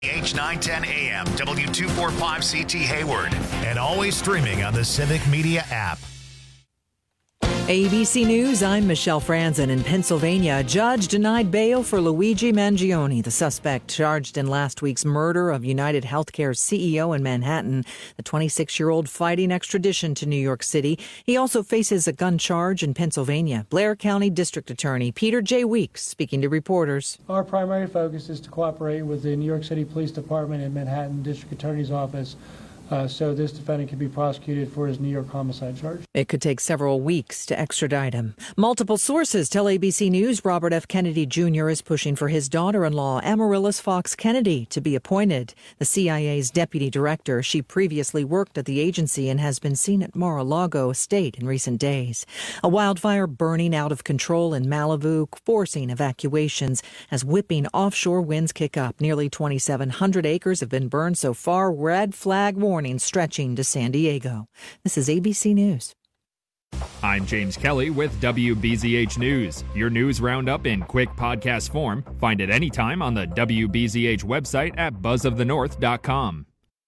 H910 AM, W245CT Hayward, and always streaming on the Civic Media app. ABC News, I'm Michelle Franzen. In Pennsylvania, a judge denied bail for Luigi Mangione, the suspect charged in last week's murder of United Healthcare's CEO in Manhattan. The 26-year-old fighting extradition to New York City. He also faces a gun charge in Pennsylvania. Blair County District Attorney Peter J. Weeks speaking to reporters. Our primary focus is to cooperate with the New York City Police Department and Manhattan District Attorney's Office so this defendant can be prosecuted for his New York homicide charge. It could take several weeks to extradite him. Multiple sources tell ABC News Robert F. Kennedy Jr. is pushing for his daughter-in-law, Amaryllis Fox Kennedy, to be appointed. The CIA's deputy director, she previously worked at the agency and has been seen at Mar-a-Lago Estate in recent days. A wildfire burning out of control in Malibu, forcing evacuations as whipping offshore winds kick up. Nearly 2,700 acres have been burned so far. Red flag warning stretching to San Diego. This is ABC News. I'm James Kelly with WBZH News. Your news roundup in quick podcast form. Find it anytime on the WBZH website at buzzofthenorth.com.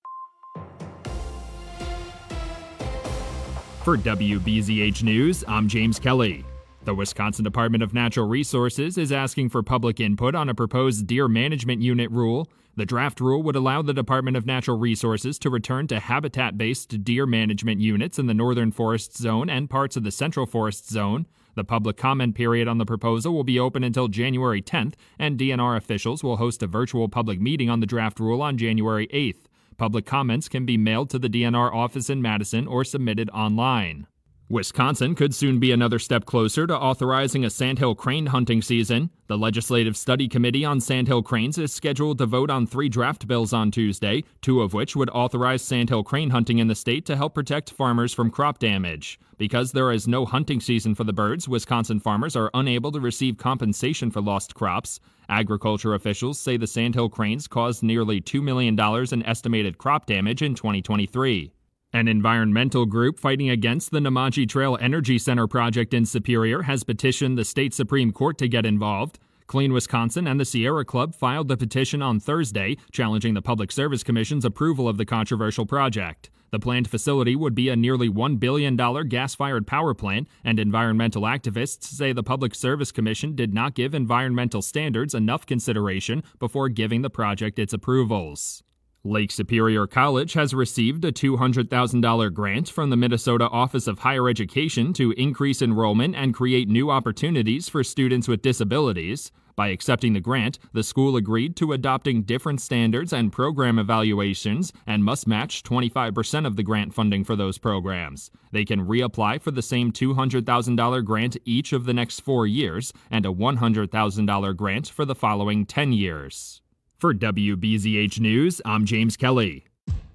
For WBZH News, I'm James Kelly. The Wisconsin Department of Natural Resources is asking for public input on a proposed deer management unit rule. The draft rule would allow the Department of Natural Resources to return to habitat-based deer management units in the Northern Forest Zone and parts of the Central Forest Zone. The public comment period on the proposal will be open until January 10th, and DNR officials will host a virtual public meeting on the draft rule on January 8th. Public comments can be mailed to the DNR office in Madison or submitted online. Wisconsin could soon be another step closer to authorizing a sandhill crane hunting season. The Legislative Study Committee on Sandhill Cranes is scheduled to vote on 3 draft bills on Tuesday, 2 of which would authorize sandhill crane hunting in the state to help protect farmers from crop damage. Because there is no hunting season for the birds, Wisconsin farmers are unable to receive compensation for lost crops. Agriculture officials say the sandhill cranes caused nearly $2 million in estimated crop damage in 2023. An environmental group fighting against the Nemadji Trail Energy Center project in Superior has petitioned the state Supreme Court to get involved. Clean Wisconsin and the Sierra Club filed the petition on Thursday, challenging the Public Service Commission's approval of the controversial project. The planned facility would be a nearly $1 billion gas-fired power plant, and environmental activists say the Public Service Commission did not give environmental standards enough consideration before giving the project its approvals. Lake Superior College has received a $200,000 grant from the Minnesota Office of Higher Education to increase enrollment and create new opportunities for students with disabilities. By accepting the grant, the school agreed to adopting different standards and program evaluations and must match 25% of the grant funding for those programs. They can reapply for the same $200,000 grant each of the next 4 years and a $100,000 grant for the following 10 years. For WBZH News, I'm James Kelly.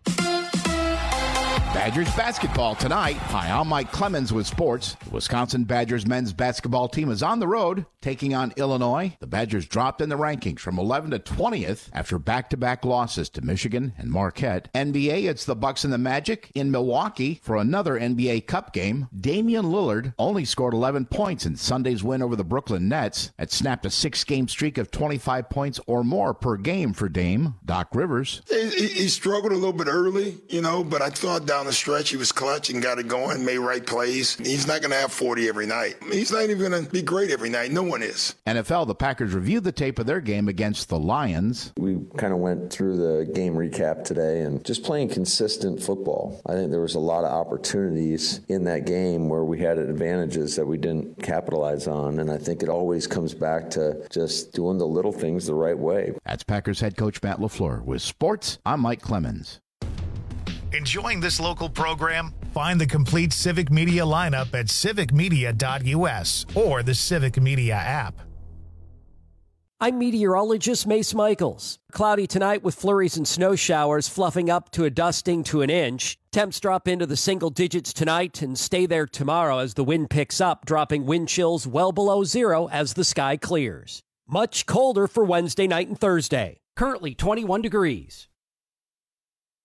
Badgers basketball tonight. Hi, I'm Mike Clemens with sports. The Wisconsin Badgers men's basketball team is on the road taking on Illinois. The Badgers dropped in the rankings from 11 to 20th after back-to-back losses to Michigan and Marquette. NBA, it's the Bucks and the Magic in Milwaukee for another NBA Cup game. Damian Lillard only scored 11 points in Sunday's win over the Brooklyn Nets. It snapped a 6-game streak of 25 points or more per game for Dame. Doc Rivers. He struggled a little bit early, but I thought down the stretch he was clutch and got it going, made right plays. He's not going to have 40 every night. He's not even going to be great every night. No one is. NFL, the Packers reviewed the tape of their game against the Lions. We kind of went through the game recap today and just playing consistent football. I think there was a lot of opportunities in that game where we had advantages that we didn't capitalize on, and I think it always comes back to just doing the little things the right way. That's Packers head coach Matt LaFleur. With sports, I'm Mike Clemens. Enjoying this local program? Find the complete Civic Media lineup at civicmedia.us or the Civic Media app. I'm meteorologist Mace Michaels. Cloudy tonight with flurries and snow showers fluffing up to a dusting to an inch. Temps drop into the single digits tonight and stay there tomorrow as the wind picks up, dropping wind chills well below zero as the sky clears. Much colder for Wednesday night and Thursday. Currently 21 degrees.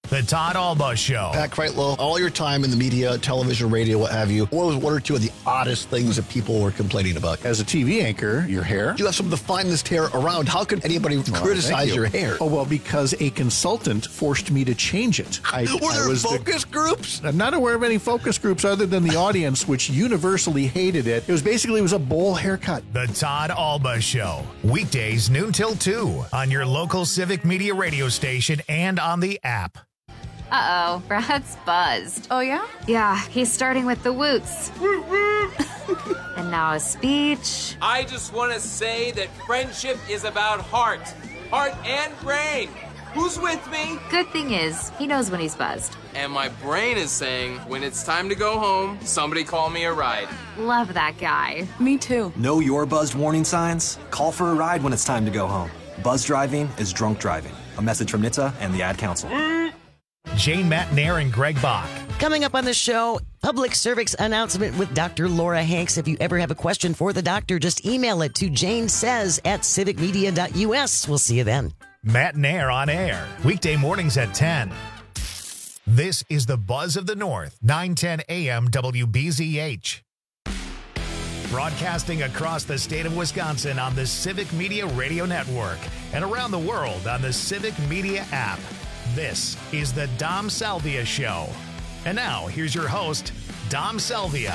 The Todd Alba Show. Pat Kreitlow, all your time in the media, television, radio, what have you, what was one or two of the oddest things that people were complaining about? As a TV anchor, your hair. You have some of the finest hair around. How could anybody criticize your hair? Oh, well, because a consultant forced me to change it. Were there focus groups? I'm not aware of any focus groups other than the audience, which universally hated it. It was a bowl haircut. The Todd Alba Show. Weekdays noon till 2 on your local Civic Media radio station and on the app. Uh-oh, Brad's buzzed. Oh, yeah? Yeah, he's starting with the woots. And now a speech. I just want to say that friendship is about heart and brain. Who's with me? Good thing is, he knows when he's buzzed. And my brain is saying, when it's time to go home, somebody call me a ride. Love that guy. Me too. Know your buzzed warning signs? Call for a ride when it's time to go home. Buzz driving is drunk driving. A message from NHTSA and the Ad Council. Jane Matnair and Greg Bach. Coming up on the show, public service announcement with Dr. Laura Hanks. If you ever have a question for the doctor, just email it to janesays@civicmedia.us. We'll see you then. Matnair on air, weekday mornings at 10. This is the Buzz of the North, 910 AM WBZH. Broadcasting across the state of Wisconsin on the Civic Media Radio Network and around the world on the Civic Media app. This is the Dom Salvia Show. And now, here's your host, Dom Salvia.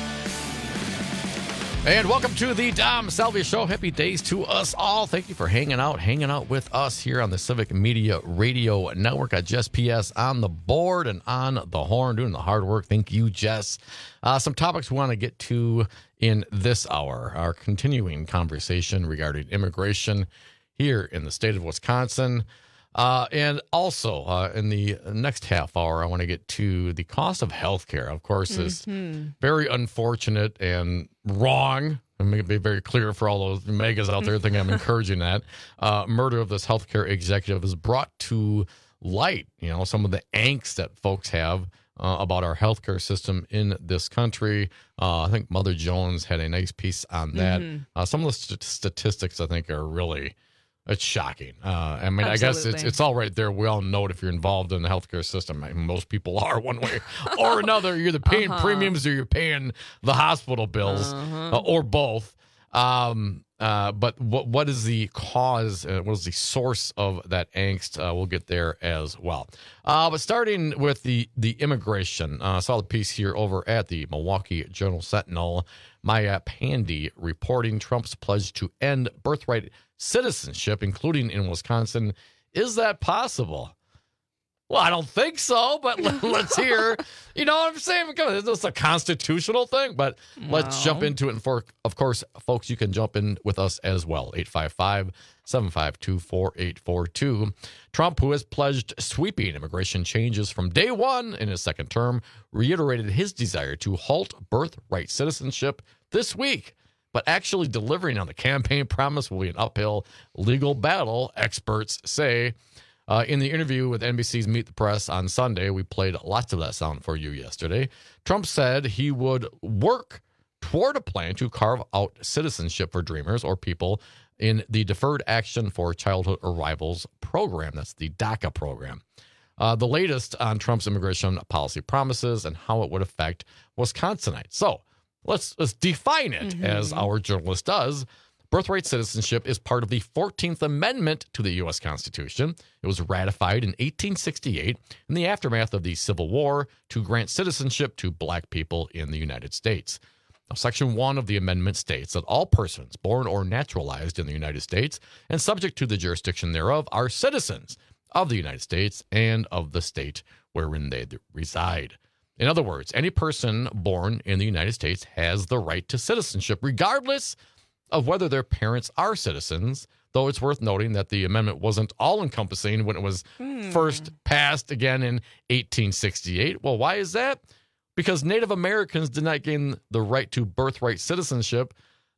And welcome to the Dom Salvia Show. Happy days to us all. Thank you for hanging out with us here on the Civic Media Radio Network. Got Jess PS on the board and on the horn, doing the hard work. Thank you, Jess. Some topics we want to get to in this hour. Our continuing conversation regarding immigration here in the state of Wisconsin. And also, in the next half hour, I want to get to the cost of health care. Of course, is very unfortunate and wrong. I'm going to be very clear for all those megas out there thinking I'm encouraging that. Murder of this healthcare executive has brought to light, some of the angst that folks have about our healthcare system in this country. I think Mother Jones had a nice piece on that. Some of the statistics, I think, are really... It's shocking. I mean, Absolutely. I guess it's all right there. We all know it if you're involved in the healthcare system. I mean, most people are one way or another. You're either paying premiums or you're paying the hospital bills or both. But what is the cause? What is the source of that angst? We'll get there as well. But starting with the immigration, I saw the piece here over at the Milwaukee Journal-Sentinel. Maya Pandy reporting Trump's pledge to end birthright citizenship, including in Wisconsin. Is that possible? Well, I don't think so, but let's hear. You know what I'm saying? Because it's a constitutional thing, but let's jump into it. And of course, folks, you can jump in with us as well. 855-752-4842. Trump, who has pledged sweeping immigration changes from day one in his second term, reiterated his desire to halt birthright citizenship this week. But actually delivering on the campaign promise will be an uphill legal battle, experts say. In the interview with NBC's Meet the Press on Sunday, we played lots of that sound for you yesterday. Trump said he would work toward a plan to carve out citizenship for Dreamers or people in the Deferred Action for Childhood Arrivals program. That's the DACA program. The latest on Trump's immigration policy promises and how it would affect Wisconsinites. So let's define it as our journalist does. Birthright citizenship is part of the 14th Amendment to the U.S. Constitution. It was ratified in 1868 in the aftermath of the Civil War to grant citizenship to black people in the United States. Now, Section 1 of the amendment states that all persons born or naturalized in the United States and subject to the jurisdiction thereof are citizens of the United States and of the state wherein they reside. In other words, any person born in the United States has the right to citizenship, regardless of whether their parents are citizens, though it's worth noting that the amendment wasn't all-encompassing when it was first passed again in 1868. Well, why is that? Because Native Americans did not gain the right to birthright citizenship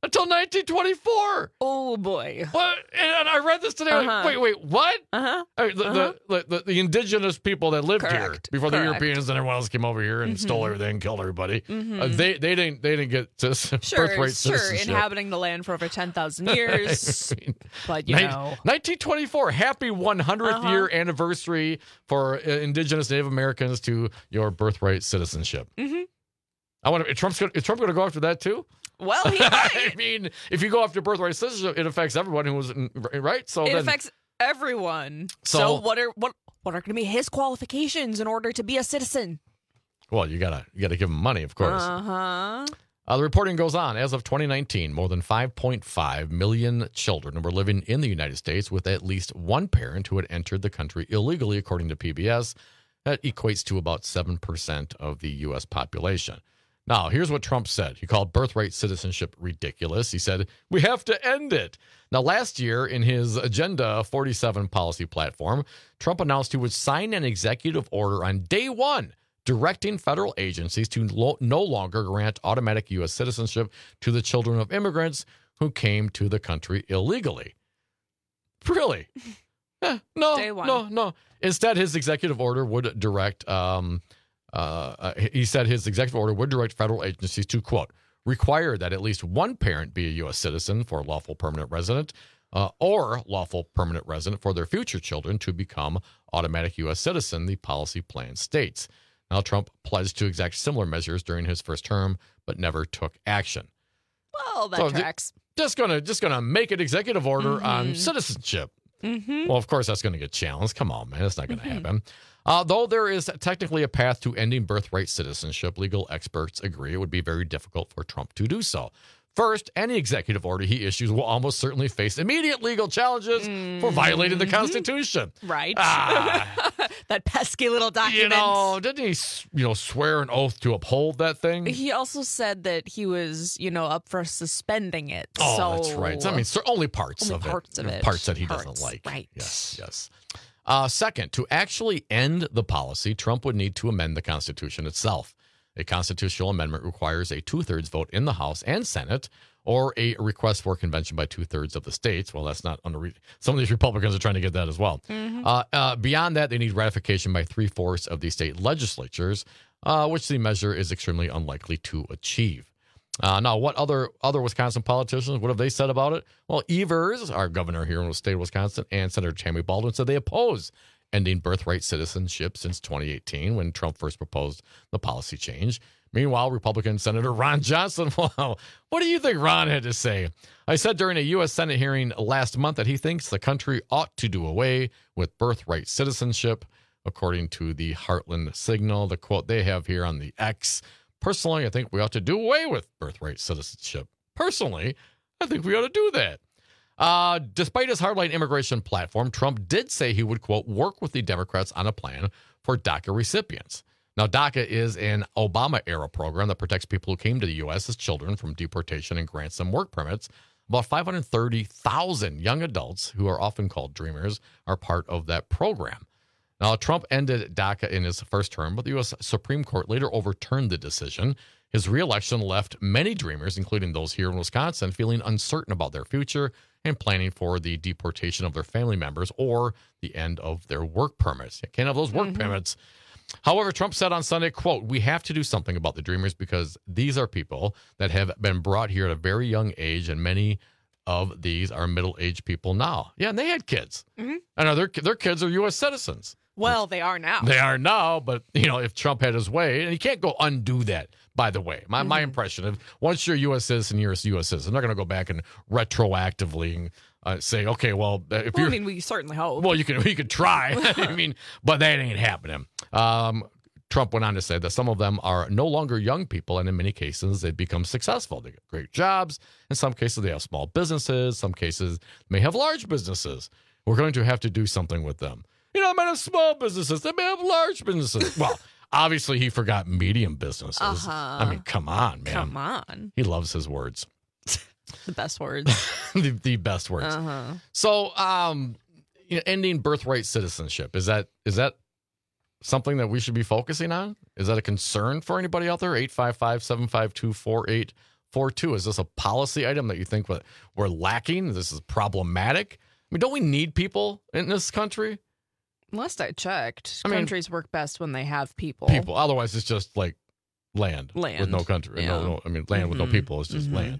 until 1924. Oh, boy. What? And I read this today. Like, wait, what? The indigenous people that lived here before the Europeans and everyone else came over here and stole everything, killed everybody. They didn't get birthright citizenship. Inhabiting the land for over 10,000 years. But, 1924, happy 100th year anniversary for indigenous Native Americans to your birthright citizenship. I wonder, is Trump going to go after that too? Well, he might. I mean, if you go after birthright citizenship, it affects everyone who was right. So it affects everyone. So what are going to be his qualifications in order to be a citizen? Well, you gotta give him money, of course. The reporting goes on. As of 2019, more than 5.5 million children were living in the United States with at least one parent who had entered the country illegally, according to PBS. That equates to about 7% of the U.S. population. Now, here's what Trump said. He called birthright citizenship ridiculous. He said, we have to end it. Now, last year, in his Agenda 47 policy platform, Trump announced he would sign an executive order on day one directing federal agencies to no longer grant automatic U.S. citizenship to the children of immigrants who came to the country illegally. Really? No. Instead, his executive order would direct... he said his executive order would direct federal agencies to, quote, require that at least one parent be a U.S. citizen for lawful permanent resident or lawful permanent resident for their future children to become automatic U.S. citizen, the policy plan states. Now, Trump pledged to exact similar measures during his first term, but never took action. Well, that tracks. Just gonna make an executive order on citizenship. Well, of course, that's going to get challenged. Come on, man. That's not going to happen. Though there is technically a path to ending birthright citizenship, legal experts agree it would be very difficult for Trump to do so. First, any executive order he issues will almost certainly face immediate legal challenges for violating the Constitution. Right. That pesky little document. Didn't he, swear an oath to uphold that thing? He also said that he was, up for suspending it. Oh, so that's right. I mean, only parts of it. Parts that he doesn't like. Right. Yes. Second, to actually end the policy, Trump would need to amend the Constitution itself. A constitutional amendment requires a 2/3 vote in the House and Senate, or a request for a convention by 2/3 of the states. Well, that's not some of these Republicans are trying to get that as well. Beyond that, they need ratification by 3/4 of the state legislatures, which the measure is extremely unlikely to achieve. Now, what other Wisconsin politicians, what have they said about it? Well, Evers, our governor here in the state of Wisconsin, and Senator Tammy Baldwin said they oppose ending birthright citizenship since 2018 when Trump first proposed the policy change. Meanwhile, Republican Senator Ron Johnson, well, what do you think Ron had to say? I said during a U.S. Senate hearing last month that he thinks the country ought to do away with birthright citizenship, according to the Heartland Signal, the quote they have here on the X. Personally, I think we ought to do away with birthright citizenship. Personally, I think we ought to do that. Despite his hardline immigration platform, Trump did say he would, quote, work with the Democrats on a plan for DACA recipients. Now, DACA is an Obama-era program that protects people who came to the U.S. as children from deportation and grants them work permits. About 530,000 young adults, who are often called Dreamers, are part of that program. Now, Trump ended DACA in his first term, but the U.S. Supreme Court later overturned the decision. His reelection left many Dreamers, including those here in Wisconsin, feeling uncertain about their future and planning for the deportation of their family members or the end of their work permits. You can't have those work permits. However, Trump said on Sunday, quote, we have to do something about the Dreamers because these are people that have been brought here at a very young age, and many of these are middle-aged people now. Yeah, and they had kids. And their kids are U.S. citizens. Well, they are now. They are now, but, if Trump had his way, and he can't go undo that, by the way. My impression of once you're a U.S. citizen, you're a U.S. citizen. I'm not going to go back and retroactively say, okay, well, if you're... I mean, we certainly hope. Well, you could try. But that ain't happening. Trump went on to say that some of them are no longer young people, and in many cases, they've become successful. They get great jobs. In some cases, they have small businesses. Some cases may have large businesses. We're going to have to do something with them. They might have small businesses. They may have large businesses. Well, obviously, he forgot medium businesses. I mean, come on, man. Come on. He loves his words. The best words. the best words. So, ending birthright citizenship, is that something that we should be focusing on? Is that a concern for anybody out there? 855-752-4840. 4842. Is this a policy item that you think we're lacking? This is problematic? I mean, don't we need people in this country? Last I checked, countries work best when they have people. Otherwise, it's just like land. With no country. Yeah. Land with no people is just land.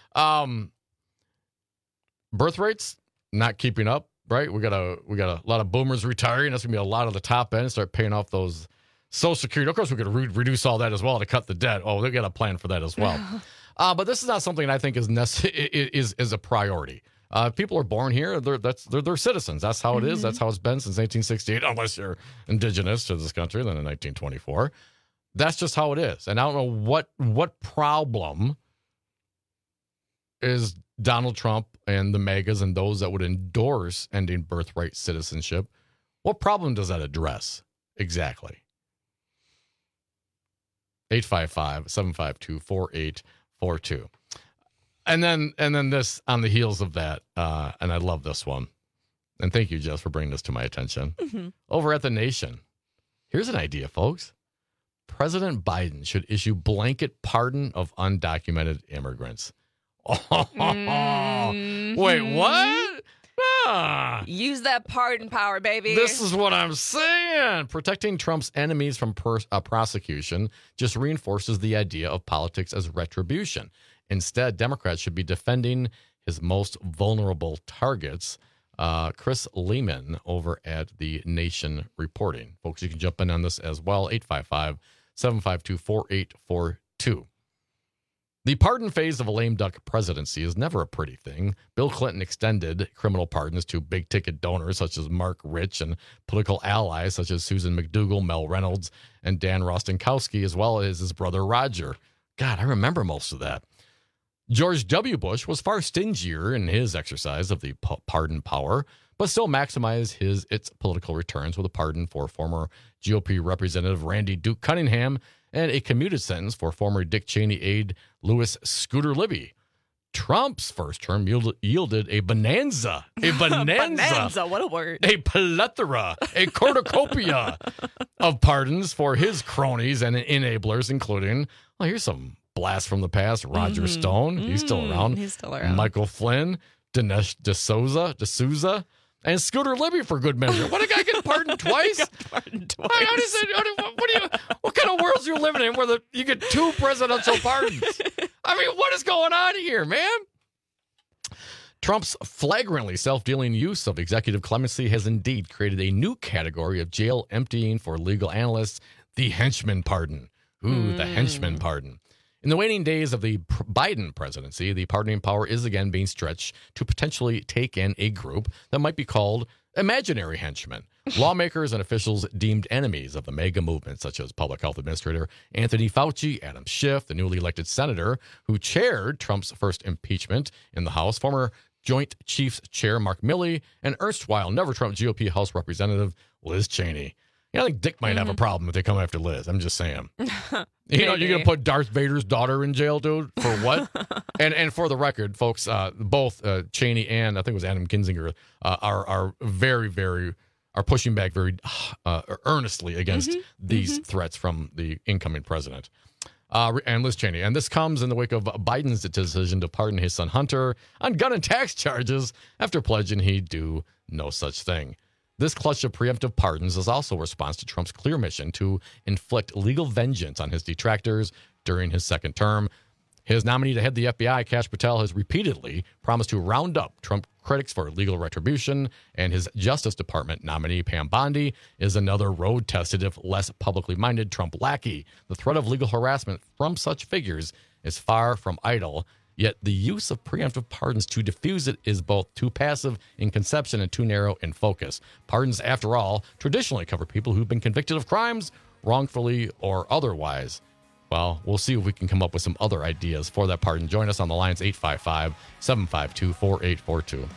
Birth rates not keeping up, right? We got a lot of boomers retiring. That's gonna be a lot of the top end. Start paying off those Social Security. Of course, we could reduce all that as well to cut the debt. Oh, they got a plan for that as well. But this is not something I think is a priority. People are born here. They're citizens. That's how it is. That's how it's been since 1868, unless you're indigenous to this country. Then in 1924, that's just how it is. And I don't know what problem is Donald Trump and the MAGAs and those that would endorse ending birthright citizenship. What problem does that address exactly? 855-752-4842. And then this on the heels of that, and I love this one. And thank you, Jess, for bringing this to my attention. Over at The Nation, here's an idea, folks. President Biden should issue blanket pardon of undocumented immigrants. Wait, what? Use that pardon power, baby. This is what I'm saying. Protecting Trump's enemies from prosecution just reinforces the idea of politics as retribution. Instead, Democrats should be defending his most vulnerable targets. Chris Lehman over at The Nation reporting. Folks, you can jump in on this as well. 855-752-4842. The pardon phase of a lame duck presidency is never a pretty thing. Bill Clinton extended criminal pardons to big-ticket donors such as Mark Rich and political allies such as Susan McDougal, Mel Reynolds, and Dan Rostenkowski, as well as his brother Roger. God, I remember most of that. George W. Bush was far stingier in his exercise of the pardon power, but still maximized its political returns with a pardon for former GOP Representative Randy Duke Cunningham and a commuted sentence for former Dick Cheney aide Louis Scooter Libby. Trump's first term yielded a bonanza. Bonanza, what a word. A plethora, a cornucopia of pardons for his cronies and enablers, including, well, here's some blast from the past. Roger Stone, he's still around. He's still around. Michael Flynn, Dinesh D'Souza, and Scooter Libby for good measure. What, a guy get pardoned twice? What kind of worlds you living in where you get two presidential pardons? I mean, what is going on here, man? Trump's flagrantly self-dealing use of executive clemency has indeed created a new category of jail emptying for legal analysts, the henchman pardon. The henchman pardon. In the waning days of the Biden presidency, the pardoning power is again being stretched to potentially take in a group that might be called imaginary henchmen. Lawmakers and officials deemed enemies of the MAGA movement, such as Public Health Administrator Anthony Fauci, Adam Schiff, the newly elected senator who chaired Trump's first impeachment in the House, former Joint Chiefs Chair Mark Milley, and erstwhile never-Trump GOP House Representative Liz Cheney. I think Dick might have a problem if they come after Liz. I'm just saying. You're going to put Darth Vader's daughter in jail, dude? For what? and for the record, folks, both Cheney and I think it was Adam Kinzinger are very, very are pushing back very earnestly against these threats from the incoming president. And Liz Cheney. And this comes in the wake of Biden's decision to pardon his son Hunter on gun and tax charges after pledging he'd do no such thing. This clutch of preemptive pardons is also a response to Trump's clear mission to inflict legal vengeance on his detractors during his second term. His nominee to head the FBI, Kash Patel, has repeatedly promised to round up Trump critics for legal retribution, and his Justice Department nominee, Pam Bondi, is another road-tested, if less publicly minded, Trump lackey. The threat of legal harassment from such figures is far from idle, yet the use of preemptive pardons to diffuse it is both too passive in conception and too narrow in focus. Pardons, after all, traditionally cover people who've been convicted of crimes, wrongfully or otherwise. Well, we'll see if we can come up with some other ideas for that pardon. Join us on the lines, 855-752-4842.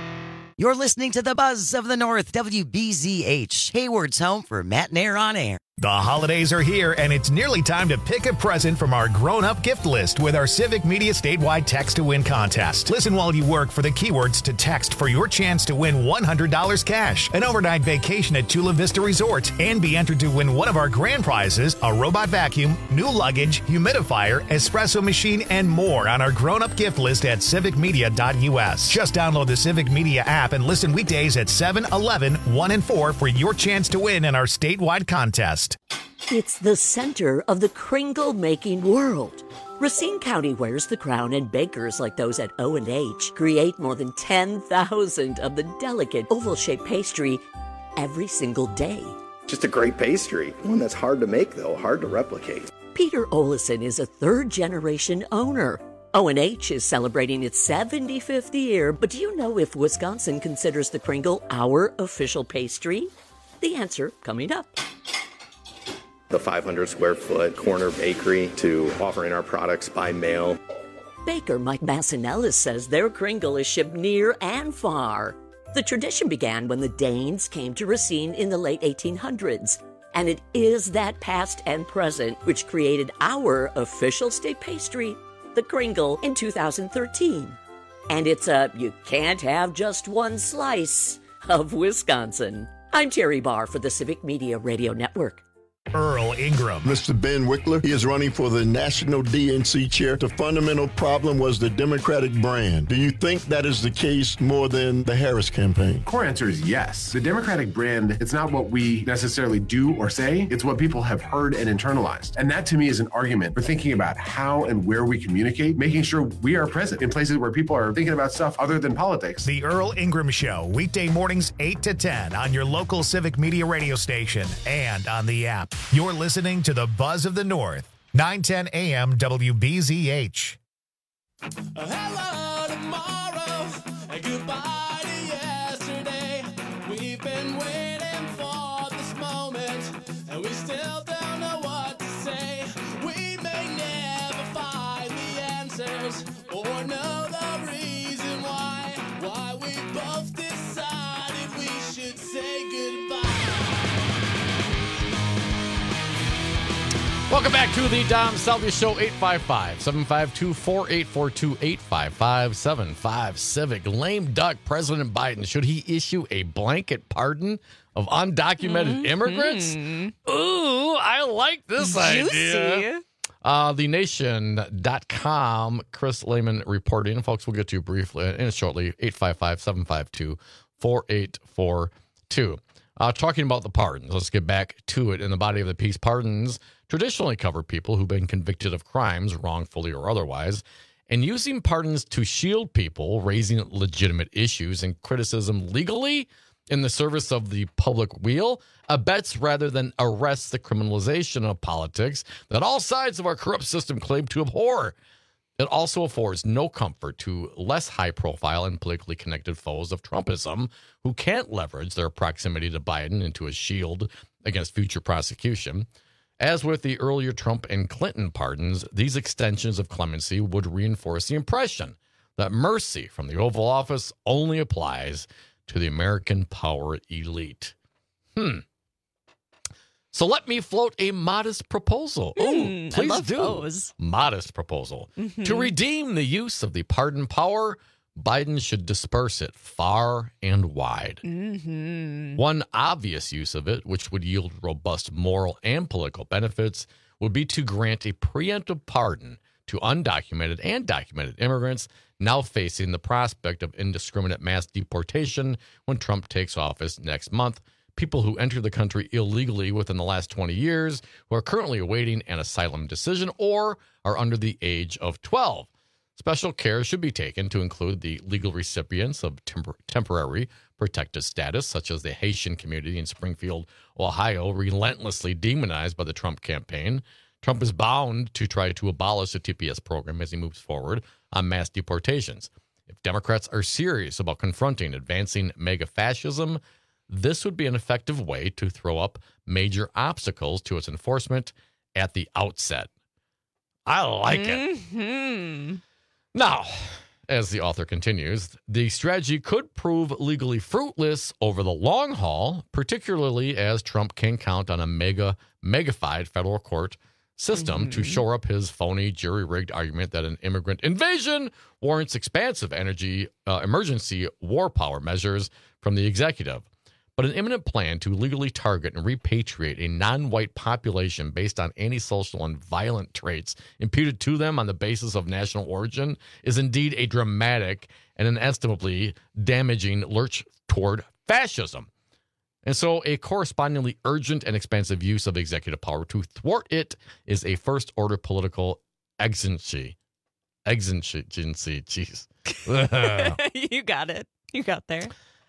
You're listening to the Buzz of the North, WBZH, Hayward's home for Matt and Air on Air. The holidays are here, and it's nearly time to pick a present from our grown-up gift list with our Civic Media statewide Text to Win contest. Listen while you work for the keywords to text for your chance to win $100 cash, an overnight vacation at Chula Vista Resort, and be entered to win one of our grand prizes, a robot vacuum, new luggage, humidifier, espresso machine, and more on our grown-up gift list at civicmedia.us. Just download the Civic Media app and listen weekdays at 7, 11, 1, and 4 for your chance to win in our statewide contest. It's the center of the Kringle-making world. Racine County wears the crown, and bakers like those at O&H create more than 10,000 of the delicate oval-shaped pastry every single day. Just a great pastry. One that's hard to make, though, hard to replicate. Peter Olison is a third-generation owner. O&H is celebrating its 75th year, but do you know if Wisconsin considers the Kringle our official pastry? The answer coming up. The 500 square foot corner bakery to offering our products by mail. Baker Mike Massinellis says their Kringle is shipped near and far. The tradition began when the Danes came to Racine in the late 1800s, and it is that past and present which created our official state pastry, the Kringle, in 2013. And it's a you can't have just one slice of Wisconsin. I'm Terry Barr for the Civic Media Radio Network. Earl Ingram. Mr. Ben Wickler, he is running for the national DNC chair. The fundamental problem was the Democratic brand. Do you think that is the case more than the Harris campaign? Core answer is yes. The Democratic brand, it's not what we necessarily do or say, it's what people have heard and internalized. And that to me is an argument for thinking about how and where we communicate, making sure we are present in places where people are thinking about stuff other than politics. The Earl Ingram Show, weekday mornings 8 to 10 on your local Civic Media radio station and on the app. You're listening to the Buzz of the North, 910 AM WBZH. Hello tomorrow, and goodbye to yesterday. We've been waiting for this moment, and we still don't know what to say. We may never find the answers or know the reason why we both decided we should say goodbye. Welcome back to the Dom Salvia Show, 855-752-4842, 855-75-CIVIC. Lame duck President Biden. Should he issue a blanket pardon of undocumented immigrants? Ooh, I like this idea. TheNation.com, Chris Lehman reporting. Folks, we'll get to you briefly and shortly, 855-752-4842. Talking about the pardons, let's get back to it. In the body of the piece, pardons traditionally cover people who've been convicted of crimes, wrongfully or otherwise, and using pardons to shield people raising legitimate issues and criticism legally in the service of the public weal abets rather than arrests the criminalization of politics that all sides of our corrupt system claim to abhor. It also affords no comfort to less high-profile and politically connected foes of Trumpism who can't leverage their proximity to Biden into a shield against future prosecution. As with the earlier Trump and Clinton pardons, these extensions of clemency would reinforce the impression that mercy from the Oval Office only applies to the American power elite. So let me float a modest proposal. Please I love do. Those. Modest proposal. To redeem the use of the pardon power, Biden should disperse it far and wide. One obvious use of it, which would yield robust moral and political benefits, would be to grant a preemptive pardon to undocumented and documented immigrants now facing the prospect of indiscriminate mass deportation when Trump takes office next month. People who enter the country illegally within the last 20 years, who are currently awaiting an asylum decision or are under the age of 12. Special care should be taken to include the legal recipients of temporary protected status, such as the Haitian community in Springfield, Ohio, relentlessly demonized by the Trump campaign. Trump is bound to try to abolish the TPS program as he moves forward on mass deportations. If Democrats are serious about confronting advancing MAGA fascism, this would be an effective way to throw up major obstacles to its enforcement at the outset. I like it. Now, as the author continues, the strategy could prove legally fruitless over the long haul, particularly as Trump can count on a megafied federal court system to shore up his phony jury-rigged argument that an immigrant invasion warrants expansive emergency war power measures from the executive. But an imminent plan to legally target and repatriate a non-white population based on antisocial and violent traits imputed to them on the basis of national origin is indeed a dramatic and inestimably damaging lurch toward fascism. And so a correspondingly urgent and expansive use of executive power to thwart it is a first-order political exigency. Jeez. You got it. You got there.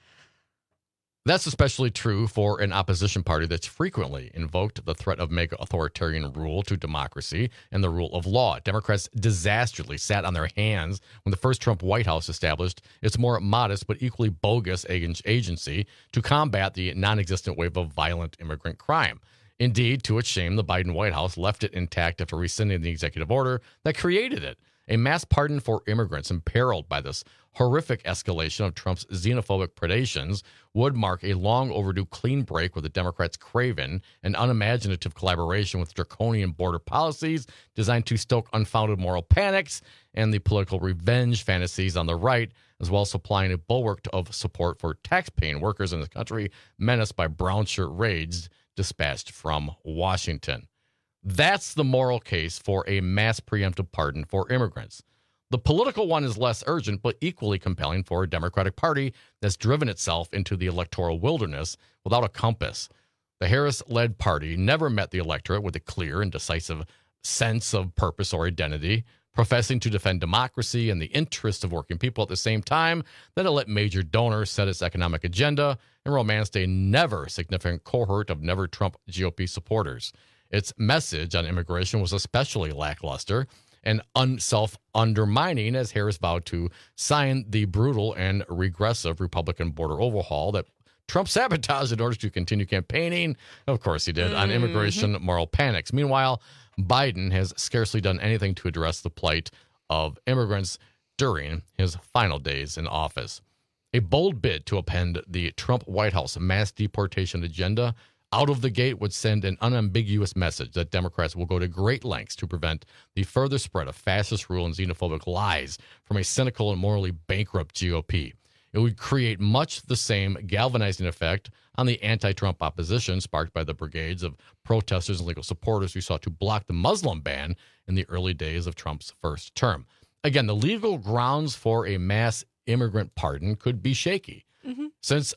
That's especially true for an opposition party that's frequently invoked the threat of mega authoritarian rule to democracy and the rule of law. Democrats disastrously sat on their hands when the first Trump White House established its more modest but equally bogus agency to combat the non-existent wave of violent immigrant crime. Indeed, to its shame, the Biden White House left it intact after rescinding the executive order that created it. A mass pardon for immigrants imperiled by this horrific escalation of Trump's xenophobic predations would mark a long overdue clean break with the Democrats' craven and unimaginative collaboration with draconian border policies designed to stoke unfounded moral panics and the political revenge fantasies on the right, as well as supplying a bulwark of support for tax-paying workers in this country menaced by brown shirt raids dispatched from Washington. That's the moral case for a mass preemptive pardon for immigrants. The political one is less urgent, but equally compelling for a Democratic Party that's driven itself into the electoral wilderness without a compass. The Harris-led party never met the electorate with a clear and decisive sense of purpose or identity, professing to defend democracy and the interests of working people at the same time that it let major donors set its economic agenda and romanced a never-significant cohort of never-Trump GOP supporters. Its message on immigration was especially lackluster and self-undermining as Harris vowed to sign the brutal and regressive Republican border overhaul that Trump sabotaged in order to continue campaigning. Of course he did, on immigration moral panics. Meanwhile, Biden has scarcely done anything to address the plight of immigrants during his final days in office. A bold bid to append the Trump White House mass deportation agenda out of the gate would send an unambiguous message that Democrats will go to great lengths to prevent the further spread of fascist rule and xenophobic lies from a cynical and morally bankrupt GOP. It would create much the same galvanizing effect on the anti-Trump opposition sparked by the brigades of protesters and legal supporters who sought to block the Muslim ban in the early days of Trump's first term. Again, the legal grounds for a mass immigrant pardon could be shaky. Since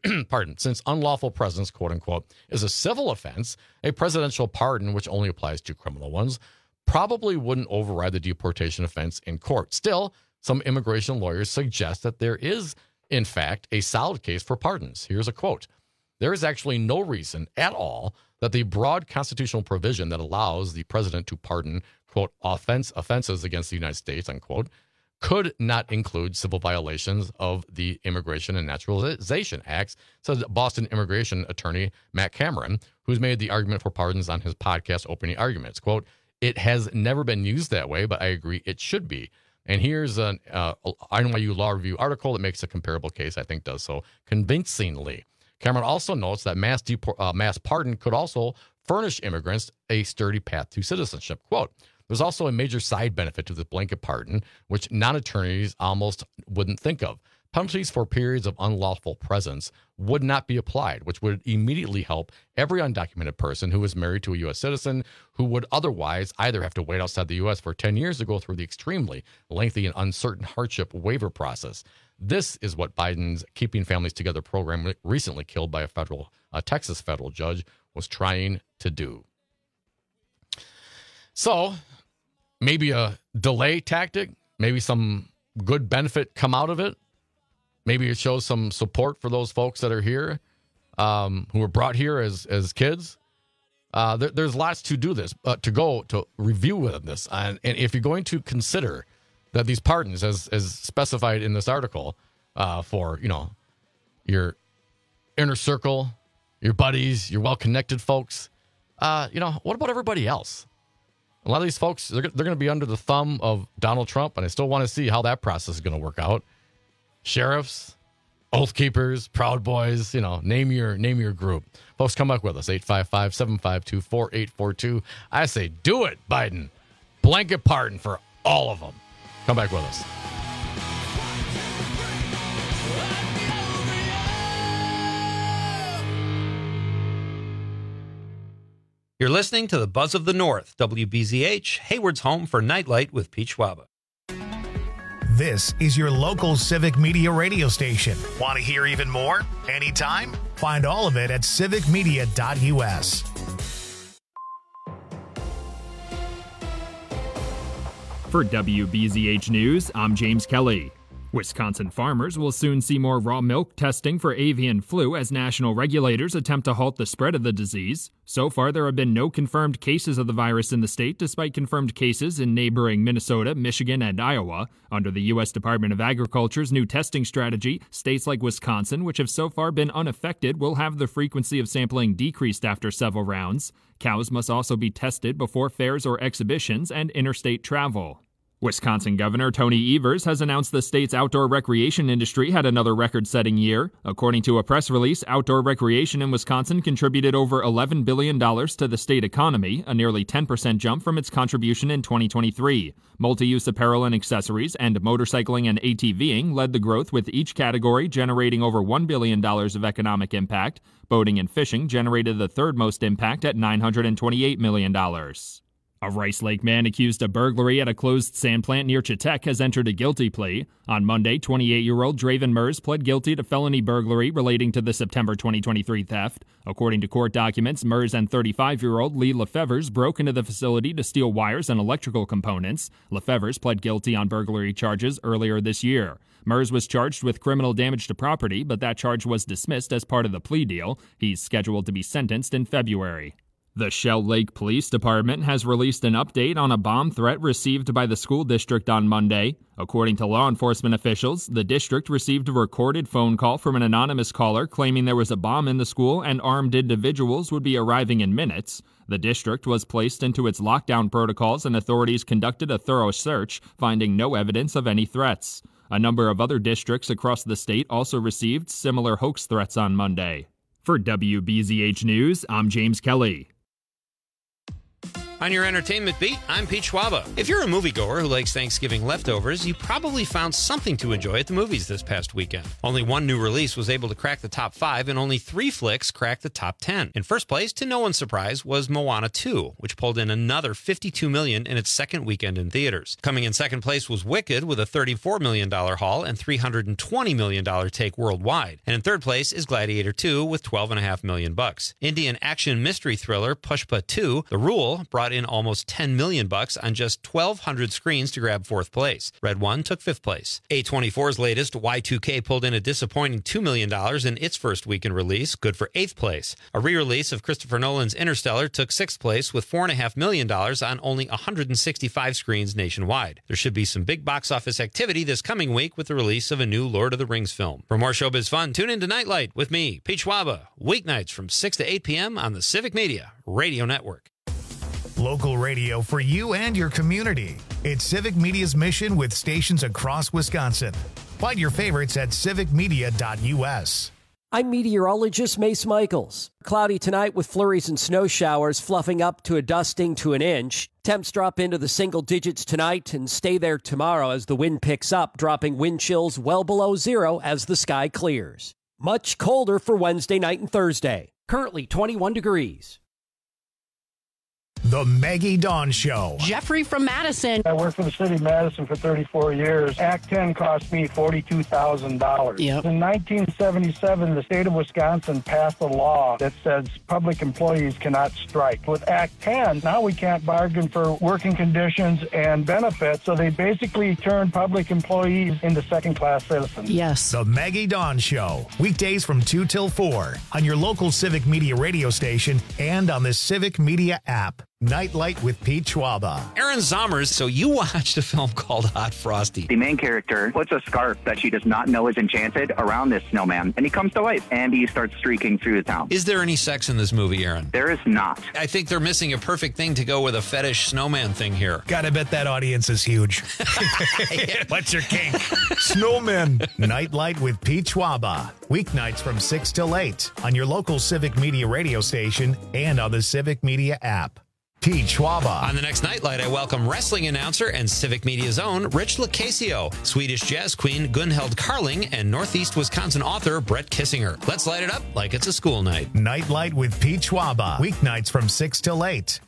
unlawful presence, quote unquote, is a civil offense, a presidential pardon, which only applies to criminal ones, probably wouldn't override the deportation offense in court. Still, some immigration lawyers suggest that there is, in fact, a solid case for pardons. Here's a quote. There is actually no reason at all that the broad constitutional provision that allows the president to pardon, quote, offenses against the United States, unquote, could not include civil violations of the Immigration and Naturalization Acts, says Boston immigration attorney Matt Cameron, who's made the argument for pardons on his podcast Opening Arguments. Quote, it has never been used that way, but I agree it should be. And here's an NYU Law Review article that makes a comparable case, I think does so convincingly. Cameron also notes that mass pardon could also furnish immigrants a sturdy path to citizenship. Quote, there's also a major side benefit to the blanket pardon, which non-attorneys almost wouldn't think of. Penalties for periods of unlawful presence would not be applied, which would immediately help every undocumented person who is married to a U.S. citizen who would otherwise either have to wait outside the U.S. for 10 years to go through the extremely lengthy and uncertain hardship waiver process. This is what Biden's Keeping Families Together program, recently killed by a Texas federal judge, was trying to do. So, maybe a delay tactic, maybe some good benefit come out of it. Maybe it shows some support for those folks that are here, who were brought here as kids. There's lots to do this, to review with this. And if you're going to consider that these pardons, as specified in this article, for, your inner circle, your buddies, your well-connected folks, what about everybody else? A lot of these folks, they're going to be under the thumb of Donald Trump, and I still want to see how that process is going to work out. Sheriffs, Oath Keepers, Proud Boys, name your group. Folks, come back with us, 855-752-4842. I say, do it, Biden. Blanket pardon for all of them. Come back with us. You're listening to the Buzz of the North, WBZH, Hayward's home for Nightlight with Pete Schwaba. This is your local civic media radio station. Want to hear even more? Anytime? Find all of it at civicmedia.us. For WBZH News, I'm James Kelly. Wisconsin farmers will soon see more raw milk testing for avian flu as national regulators attempt to halt the spread of the disease. So far, there have been no confirmed cases of the virus in the state, despite confirmed cases in neighboring Minnesota, Michigan, and Iowa. Under the U.S. Department of Agriculture's new testing strategy, states like Wisconsin, which have so far been unaffected, will have the frequency of sampling decreased after several rounds. Cows must also be tested before fairs or exhibitions and interstate travel. Wisconsin Governor Tony Evers has announced the state's outdoor recreation industry had another record-setting year. According to a press release, outdoor recreation in Wisconsin contributed over $11 billion to the state economy, a nearly 10% jump from its contribution in 2023. Multi-use apparel and accessories and motorcycling and ATVing led the growth, with each category generating over $1 billion of economic impact. Boating and fishing generated the third most impact at $928 million. A Rice Lake man accused of burglary at a closed sand plant near Chetek has entered a guilty plea. On Monday, 28-year-old Draven Mers pled guilty to felony burglary relating to the September 2023 theft. According to court documents, Mers and 35-year-old Lee Lefevers broke into the facility to steal wires and electrical components. Lefevers pled guilty on burglary charges earlier this year. Mers was charged with criminal damage to property, but that charge was dismissed as part of the plea deal. He's scheduled to be sentenced in February. The Shell Lake Police Department has released an update on a bomb threat received by the school district on Monday. According to law enforcement officials, the district received a recorded phone call from an anonymous caller claiming there was a bomb in the school and armed individuals would be arriving in minutes. The district was placed into its lockdown protocols and authorities conducted a thorough search, finding no evidence of any threats. A number of other districts across the state also received similar hoax threats on Monday. For WBZH News, I'm James Kelly. On your entertainment beat, I'm Pete Schwaba. If you're a moviegoer who likes Thanksgiving leftovers, you probably found something to enjoy at the movies this past weekend. Only one new release was able to crack the top 5, and only 3 flicks cracked the top 10. In first place, to no one's surprise, was Moana 2, which pulled in another $52 million in its second weekend in theaters. Coming in second place was Wicked with a $34 million haul and $320 million take worldwide. And in third place is Gladiator 2 with $12.5 million. Indian action mystery thriller Pushpa 2, The Rule, brought in almost $10 million on just 1,200 screens to grab fourth place. Red One took fifth place. A24's latest, Y2K, pulled in a disappointing $2 million in its first weekend release, good for eighth place. A re-release of Christopher Nolan's Interstellar took sixth place with $4.5 million on only 165 screens nationwide. There should be some big box office activity this coming week with the release of a new Lord of the Rings film. For more showbiz fun, tune in to Nightlight with me, Pete Schwaba, weeknights from 6 to 8 p.m. on the Civic Media Radio Network. Local radio for you and your community. It's Civic Media's mission with stations across Wisconsin. Find your favorites at civicmedia.us. I'm meteorologist Mace Michaels. Cloudy tonight with flurries and snow showers fluffing up to a dusting to an inch. Temps drop into the single digits tonight and stay there tomorrow as the wind picks up, dropping wind chills well below zero as the sky clears. Much colder for Wednesday night and Thursday. Currently 21 degrees. The Maggie Dawn Show. Jeffrey from Madison. I worked for the city of Madison for 34 years. Act 10 cost me $42,000. Yep. In 1977, the state of Wisconsin passed a law that says public employees cannot strike. With Act 10, now we can't bargain for working conditions and benefits, so they basically turned public employees into second-class citizens. Yes. The Maggie Dawn Show. Weekdays from 2 till 4 on your local Civic Media radio station and on the Civic Media app. Nightlight with Pete Schwaba. Aaron Zommers, so you watched a film called Hot Frosty. The main character puts a scarf that she does not know is enchanted around this snowman, and he comes to life, and he starts streaking through the town. Is there any sex in this movie, Aaron? There is not. I think they're missing a perfect thing to go with a fetish snowman thing here. Gotta bet that audience is huge. What's your kink? Snowmen. Nightlight with Pete Schwaba. Weeknights from 6 till 8 on your local Civic Media radio station and on the Civic Media app. Pete Schwaba. On the next Nightlight, I welcome wrestling announcer and Civic Media's own Rich Lacasio, Swedish jazz queen Gunhild Carling, and Northeast Wisconsin author Brett Kissinger. Let's light it up like it's a school night. Nightlight with Pete Schwaba. Weeknights from 6 till 8.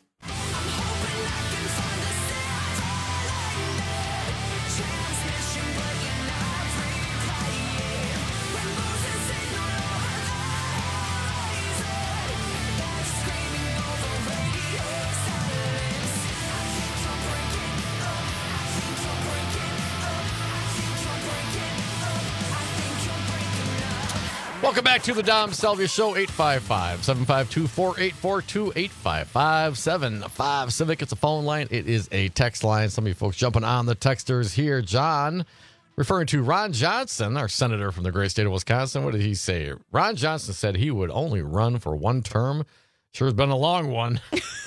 Welcome back to the Dom Salvia Show, 855-752-4842, 855-75 Civic. It's a phone line. It is a text line. Some of you folks jumping on the texters here. John, referring to Ron Johnson, our senator from the great state of Wisconsin. What did he say? Ron Johnson said he would only run for one term. Sure has been a long one.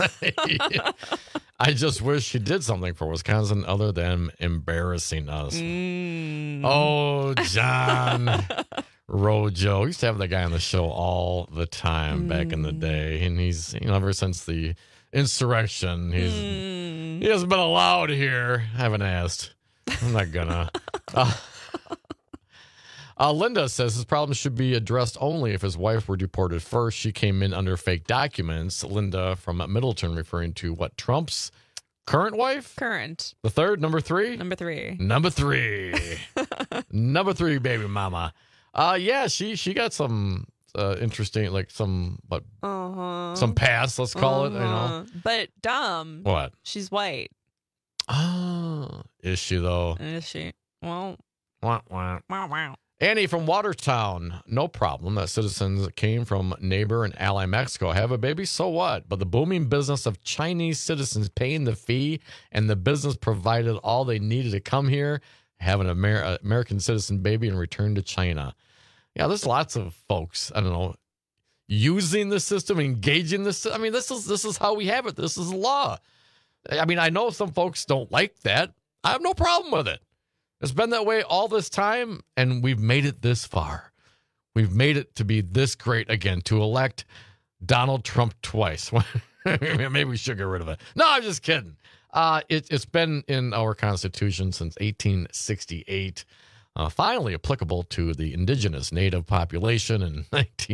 I just wish he did something for Wisconsin other than embarrassing us. Oh, John. Rojo. We used to have that guy on the show all the time back in the day. And he's, ever since the insurrection, he hasn't been allowed here. I haven't asked. I'm not gonna. Linda says his problem should be addressed only if his wife were deported first. She came in under fake documents. Linda from Middleton referring to what, Trump's current wife? Current. The third, number three? Number three. Number three. Number three, baby mama. Yeah, she got some interesting, like some past, let's call it, But Dom. What? She's white. Oh, is she though? Is she? Well. Wow. Annie from Watertown, no problem that citizens came from neighbor and ally Mexico have a baby, so what? But the booming business of Chinese citizens paying the fee and the business provided all they needed to come here, have an American citizen baby and return to China. Yeah, there's lots of folks, I don't know, using the system, engaging the system. I mean, this is how we have it. This is law. I mean, I know some folks don't like that. I have no problem with it. It's been that way all this time, and we've made it this far. We've made it to be this great again, to elect Donald Trump twice. Maybe we should get rid of it. No, I'm just kidding. It's been in our Constitution since 1868, finally applicable to the indigenous native population in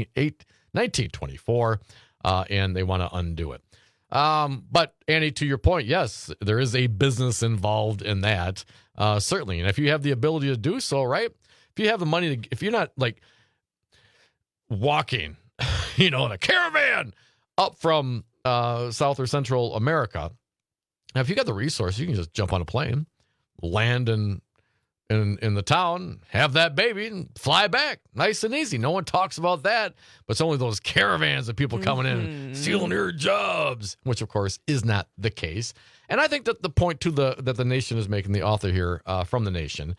1924, and they want to undo it. But Annie, to your point, yes, there is a business involved in that, certainly. And if you have the ability to do so, right? If you have the money if you're not like walking, in a caravan up from South or Central America, now if you got the resources, you can just jump on a plane, land in the town, have that baby, and fly back. Nice and easy. No one talks about that, but it's only those caravans of people coming in and stealing your jobs, which, of course, is not the case. And I think that the point that the Nation is making, the author here from the Nation,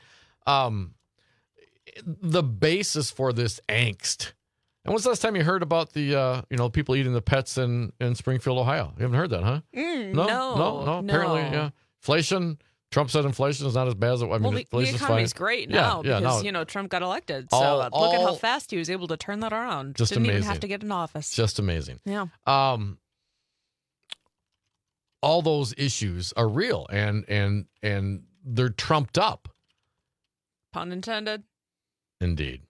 the basis for this angst. And when's the last time you heard about the people eating the pets in Springfield, Ohio? You haven't heard that, huh? No. Apparently, yeah. Inflation. Trump said inflation is not as bad as it was. The economy's great now because, Trump got elected. So look at how fast he was able to turn that around. Just Didn't amazing. even have to get in office. Just amazing. Yeah. All those issues are real and they're trumped up. Pun intended. Indeed.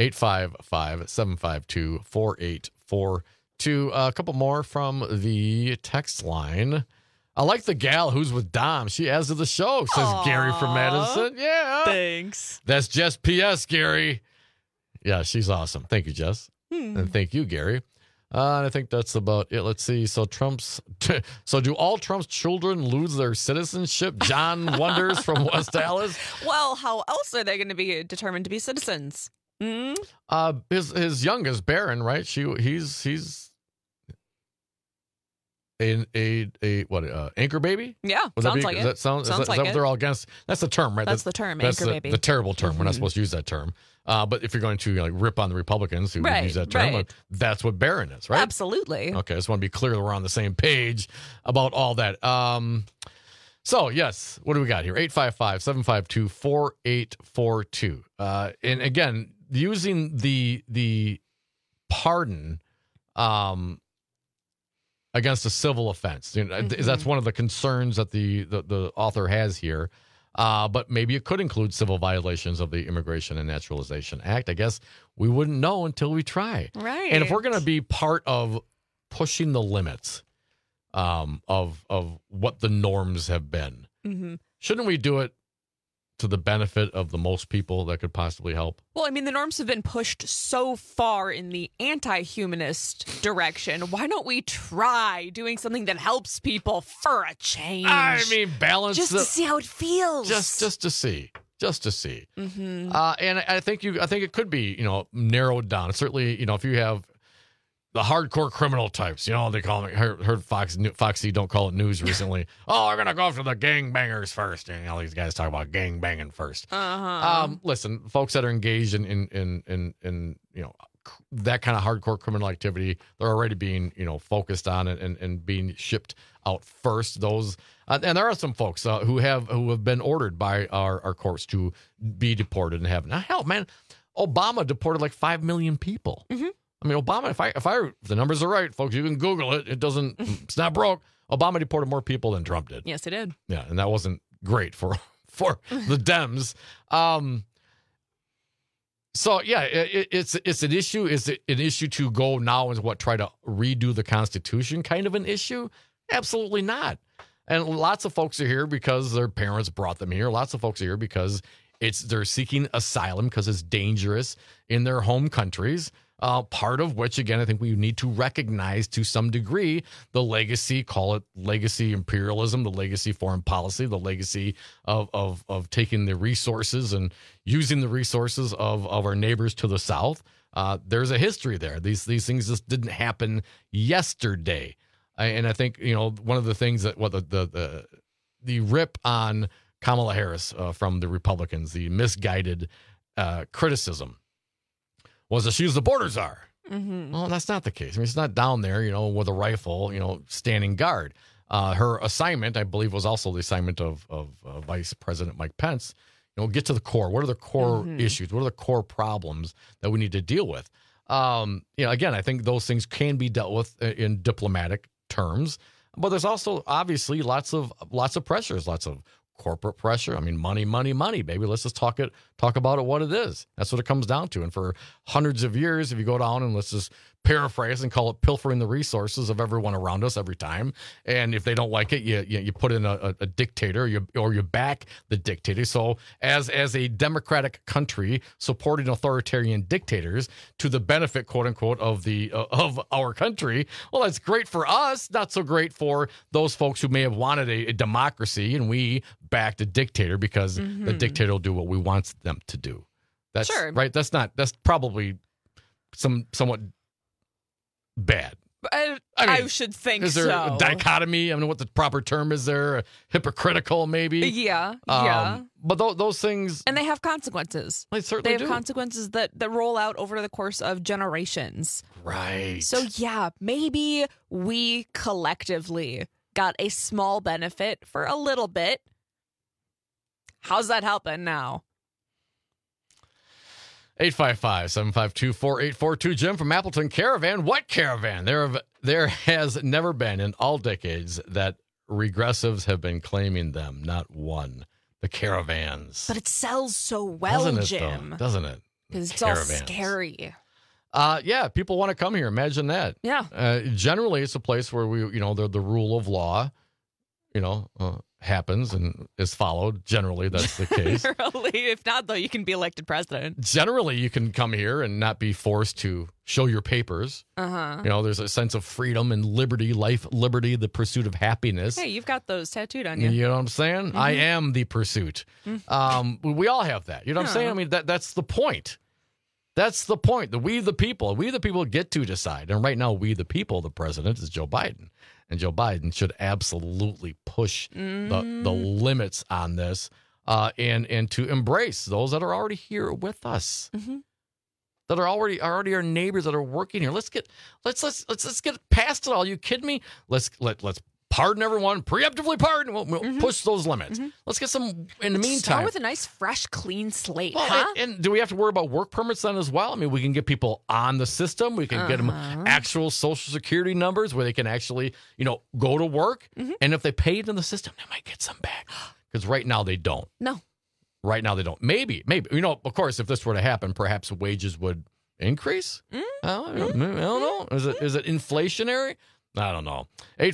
855-752-4842. A couple more from the text line. I like the gal who's with Dom. She adds to the show, says Aww. Gary from Madison. Yeah. Thanks. That's Jess P.S., Gary. Yeah, she's awesome. Thank you, Jess. And thank you, Gary. And I think that's about it. Let's see. So do all Trump's children lose their citizenship? John wonders from West Dallas. Well, how else are they going to be determined to be citizens? His youngest, Barron, right? He's anchor baby? Yeah, Would sounds that like it. Is that what they're all against? That's the term, right? That's the term, that's anchor baby. The terrible term. We're not supposed to use that term. But if you're going to rip on the Republicans who use that term, that's what Barron is, right? Absolutely. Okay, I just want to be clear that we're on the same page about all that. So, yes, what do we got here? 855-752-4842. And again, using the pardon against a civil offense. That's one of the concerns that the author has here. But maybe it could include civil violations of the Immigration and Naturalization Act. I guess we wouldn't know until we try. Right. And if we're going to be part of pushing the limits of what the norms have been, shouldn't we do it to the benefit of the most people that could possibly help? Well, I mean, the norms have been pushed so far in the anti-humanist direction. Why don't we try doing something that helps people for a change? I mean, balance just to see how it feels. Just to see. Mm-hmm. And I think it could be narrowed down. Certainly, if you have the hardcore criminal types, they call it. Heard Foxy don't call it news recently. Oh, we're gonna go after the gangbangers first. And these guys talk about gang banging first. Listen, folks that are engaged in that kind of hardcore criminal activity, they're already being focused on and being shipped out first. Those and there are some folks who have been ordered by our courts to be deported and have. Now, hell, man, Obama deported like 5 million people. Mm-hmm. I mean, Obama, if the numbers are right, folks, you can Google it. It's not broke. Obama deported more people than Trump did. Yes, it did. Yeah, and that wasn't great for the Dems. So yeah, it's an issue. Is it an issue to go now and try to redo the Constitution? Kind of an issue? Absolutely not. And lots of folks are here because their parents brought them here. Lots of folks are here because they're seeking asylum because it's dangerous in their home countries. Part of which, again, I think we need to recognize to some degree the legacy, call it legacy imperialism, the legacy foreign policy, the legacy of taking the resources and using the resources of our neighbors to the south. There's a history there. These things just didn't happen yesterday. And I think, one of the things that the rip on Kamala Harris from the Republicans, the misguided criticism, was that she's the border czar. Mm-hmm. Well, that's not the case. I mean, she's not down there, with a rifle, standing guard. Her assignment, I believe, was also the assignment of Vice President Mike Pence. Get to the core. What are the core issues? What are the core problems that we need to deal with? Again, I think those things can be dealt with in diplomatic terms, but there's also obviously lots of pressures, lots of corporate pressure. I mean, money, baby. Let's just talk about it what it is. That's what it comes down to. And for hundreds of years, if you go down and let's just paraphrase and call it pilfering the resources of everyone around us every time. And if they don't like it, you put in a dictator or you back the dictator. So as a democratic country supporting authoritarian dictators to the benefit, quote unquote, of our country, well, that's great for us. Not so great for those folks who may have wanted a democracy and we backed a dictator because the dictator will do what we want them to do. That's sure. Right. That's probably somewhat bad. I should think so. Is there a dichotomy? I mean, what the proper term is there? Hypocritical, maybe? Yeah. But those things... And they have consequences. They certainly do. They have consequences that roll out over the course of generations. Right. So, yeah, maybe we collectively got a small benefit for a little bit. How's that helping now? 855-752-4842. Jim from Appleton. Caravan. What caravan? There has never been in all decades that regressives have been claiming them. Not one. The caravans. But it sells so well, Jim. Doesn't it? Because it's all scary. Yeah, people want to come here. Imagine that. Yeah. Generally, it's a place where the rule of law, happens and is followed. Generally, that's the case. Generally, if not, though, you can be elected president. Generally, you can come here and not be forced to show your papers. There's a sense of freedom and liberty, life, liberty, the pursuit of happiness. Hey, you've got those tattooed on you. You know what I'm saying? I am the pursuit. We all have that. You know what I'm saying? I mean, that's the point. That's the point. We the people get to decide. And right now, we the people, the president is Joe Biden. and Joe Biden should absolutely push the limits on this and to embrace those that are already here with us, that are already our neighbors that are working here. Let's get past it all. You kidding me? Let's pardon everyone, preemptively pardon. We'll push those limits. Let's get some in the meantime. Start with a nice, fresh, clean slate, And do we have to worry about work permits then as well? I mean, we can get people on the system. We can get them actual Social Security numbers where they can actually, go to work. And if they pay it in the system, they might get some back. Because right now they don't. No. Right now they don't. Maybe. Of course, if this were to happen, perhaps wages would increase. I don't know. Is it inflationary? I don't know.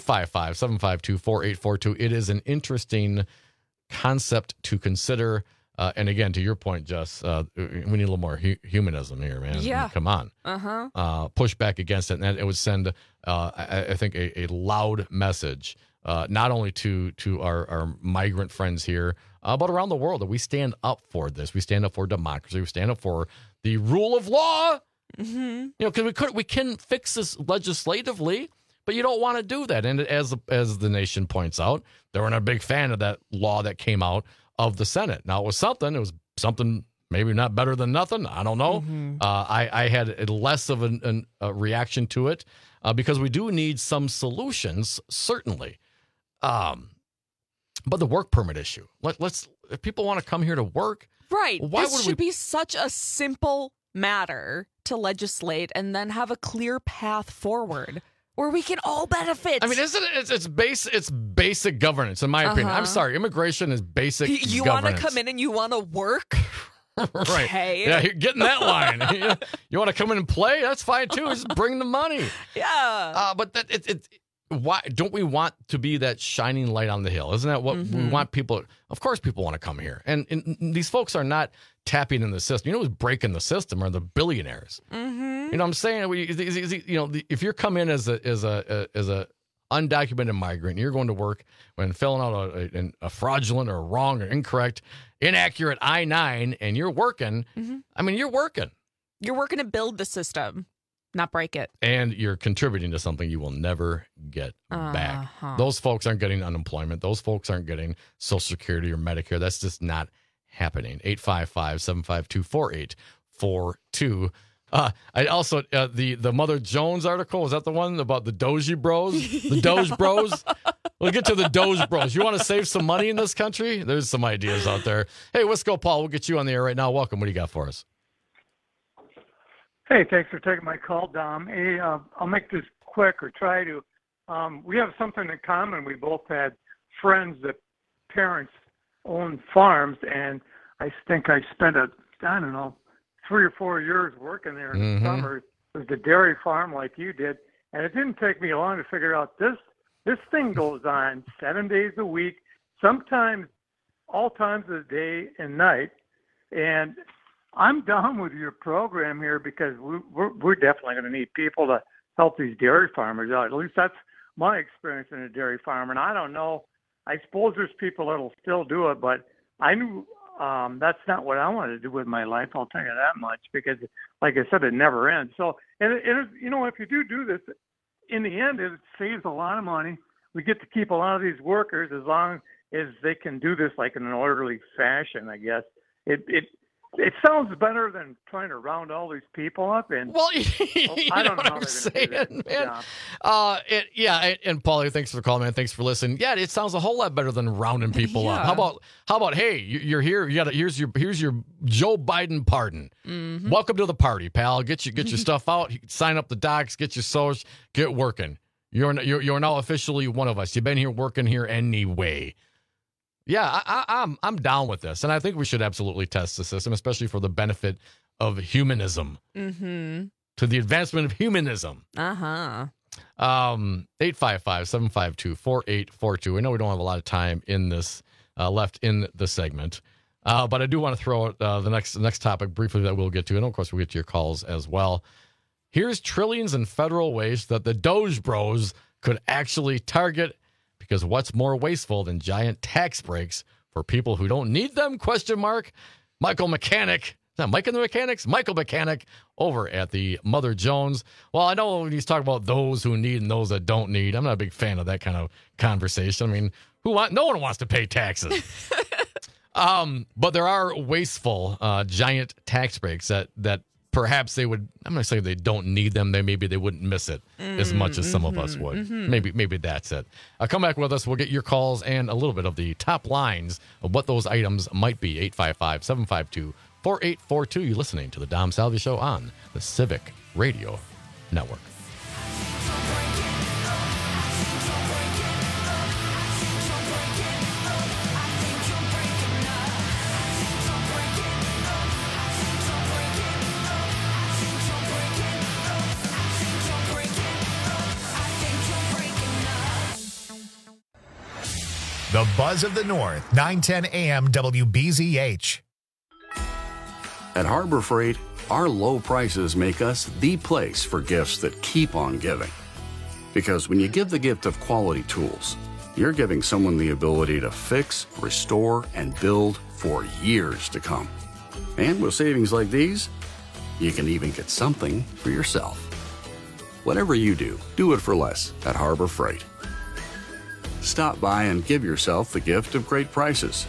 855-752-4842. It is an interesting concept to consider. And again, to your point, Jess, we need a little more humanism here, man. Yeah. Come on. Push back against it. And it would send, I think, a loud message, not only to our migrant friends here, but around the world, that we stand up for this. We stand up for democracy. We stand up for the rule of law. Because we can fix this legislatively. But you don't want to do that. And as the nation points out, they weren't a big fan of that law that came out of the Senate. Now, it was something maybe not better than nothing. I don't know. I had less of a reaction to it because we do need some solutions, certainly. But the work permit issue, if people want to come here to work. Right. This should be such a simple matter to legislate and then have a clear path forward. Where we can all benefit. I mean, it's basic governance, in my opinion. I'm sorry, immigration is basic governance. You want to come in and you want to work? Right. Okay. Yeah, get in that line. You want to come in and play? That's fine, too. Just bring the money. Yeah. But why don't we want to be that shining light on the hill? Isn't that what we want people? Of course, people want to come here. And these folks are not tapping in the system. Who's breaking the system are the billionaires. You know what I'm saying? If you're coming in as a undocumented migrant, and you're going to work when filling out a fraudulent or wrong or incorrect, inaccurate I-9, and you're working. I mean, you're working. You're working to build the system, not break it. And you're contributing to something you will never get back. Those folks aren't getting unemployment. Those folks aren't getting Social Security or Medicare. That's just not happening. 855-752-4842. I also the Mother Jones article, was that the one about the Doge Bros? The Doge Bros? We'll get to the Doge Bros. You want to save some money in this country? There's some ideas out there. Hey, Wisco Paul, we'll get you on the air right now. Welcome. What do you got for us? Hey, thanks for taking my call, Dom. Hey, I'll make this quick or try to. We have something in common. We both had friends that parents owned farms, and I think I spent 3 or 4 years working there in the summer. It was the dairy farm like you did, and it didn't take me long to figure out this thing goes on 7 days a week, sometimes all times of the day and night. And I'm down with your program here because we're definitely going to need people to help these dairy farmers out. At least that's my experience in a dairy farm. And I don't know, I suppose there's people that'll still do it, but I knew that's not what I wanted to do with my life. I'll tell you that much, because like I said, it never ends. So, and if you do this, in the end, it saves a lot of money. We get to keep a lot of these workers as long as they can do this like in an orderly fashion, I guess. It sounds better than trying to round all these people up. And well, I don't know what I'm saying, man. And Paulie, thanks for the call, man. Thanks for listening. Yeah, it sounds a whole lot better than rounding people up. How about hey, you're here. Here's your Joe Biden pardon. Welcome to the party, pal. Get your stuff out. Sign up the docs. Get your social. Get working. You're now officially one of us. You've been here working here anyway. Yeah, I'm down with this, and I think we should absolutely test the system, especially for the benefit of humanism, to the advancement of humanism. 855-752-4842. I know we don't have a lot of time in this left in the segment, but I do want to throw out the next topic briefly that we'll get to, and of course we'll get to your calls as well. Here's trillions in federal waste that the Doge Bros could actually target. Because what's more wasteful than giant tax breaks for people who don't need them? ? Michael Mechanic that Mike and the Mechanics? Michael Mechanic over at the Mother Jones. Well, I know when he's talking about those who need and those that don't need. I'm not a big fan of that kind of conversation. I mean, no one wants to pay taxes. But there are wasteful, giant tax breaks that perhaps they would. I'm not saying they don't need them. Maybe they wouldn't miss it as much as some of us would. Maybe that's it. Come back with us. We'll get your calls and a little bit of the top lines of what those items might be. 855-752-4842. You're listening to the Dom Salvi Show on the Civic Radio Network. The Buzz of the North, 910 AM WBZH. At Harbor Freight, our low prices make us the place for gifts that keep on giving. Because when you give the gift of quality tools, you're giving someone the ability to fix, restore, and build for years to come. And with savings like these, you can even get something for yourself. Whatever you do, do it for less at Harbor Freight. Stop by and give yourself the gift of great prices.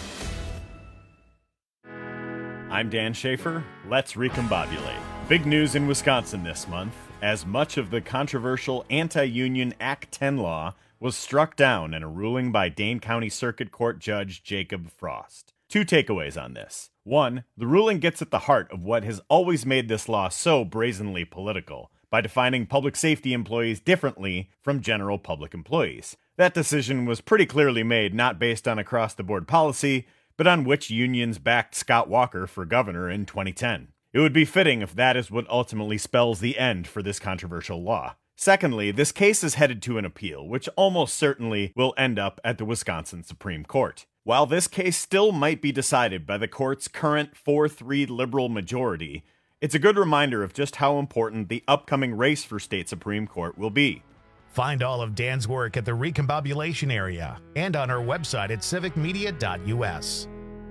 I'm Dan Schaefer. Let's recombobulate. Big news in Wisconsin this month, as much of the controversial anti-union Act 10 law was struck down in a ruling by Dane County Circuit Court Judge Jacob Frost. 2 takeaways on this. 1, the ruling gets at the heart of what has always made this law so brazenly political, by defining public safety employees differently from general public employees. That decision was pretty clearly made not based on across-the-board policy, but on which unions backed Scott Walker for governor in 2010. It would be fitting if that is what ultimately spells the end for this controversial law. Secondly, this case is headed to an appeal, which almost certainly will end up at the Wisconsin Supreme Court. While this case still might be decided by the court's current 4-3 liberal majority, it's a good reminder of just how important the upcoming race for state Supreme Court will be. Find all of Dan's work at the Recombobulation area and on our website at civicmedia.us.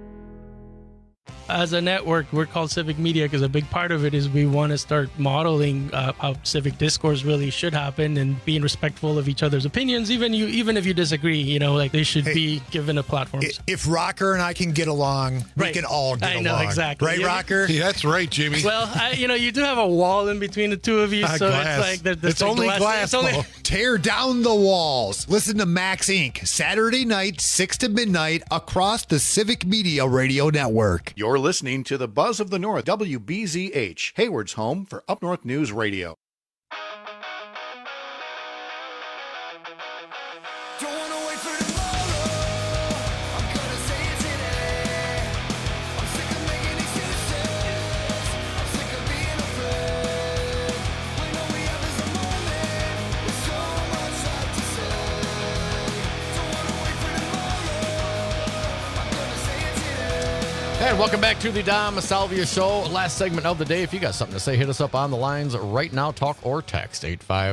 As a network, we're called Civic Media because a big part of it is we want to start modeling how civic discourse really should happen and being respectful of each other's opinions, even if you disagree. Like they should be given a platform. If Rocker and I can get along, we can all get along. I know, exactly. Right, Rocker? Yeah, that's right, Jimmy. Well, you do have a wall in between the two of you, so glass. it's like it's only glass. Tear down the walls. Listen to Max Inc. Saturday night, 6 to midnight, across the Civic Media Radio Network. You're listening to the Buzz of the North, WBZH, Hayward's home for Up North News Radio. And welcome back to the Dom Salvia Show. Last segment of the day. If you got something to say, hit us up on the lines right now. Talk or text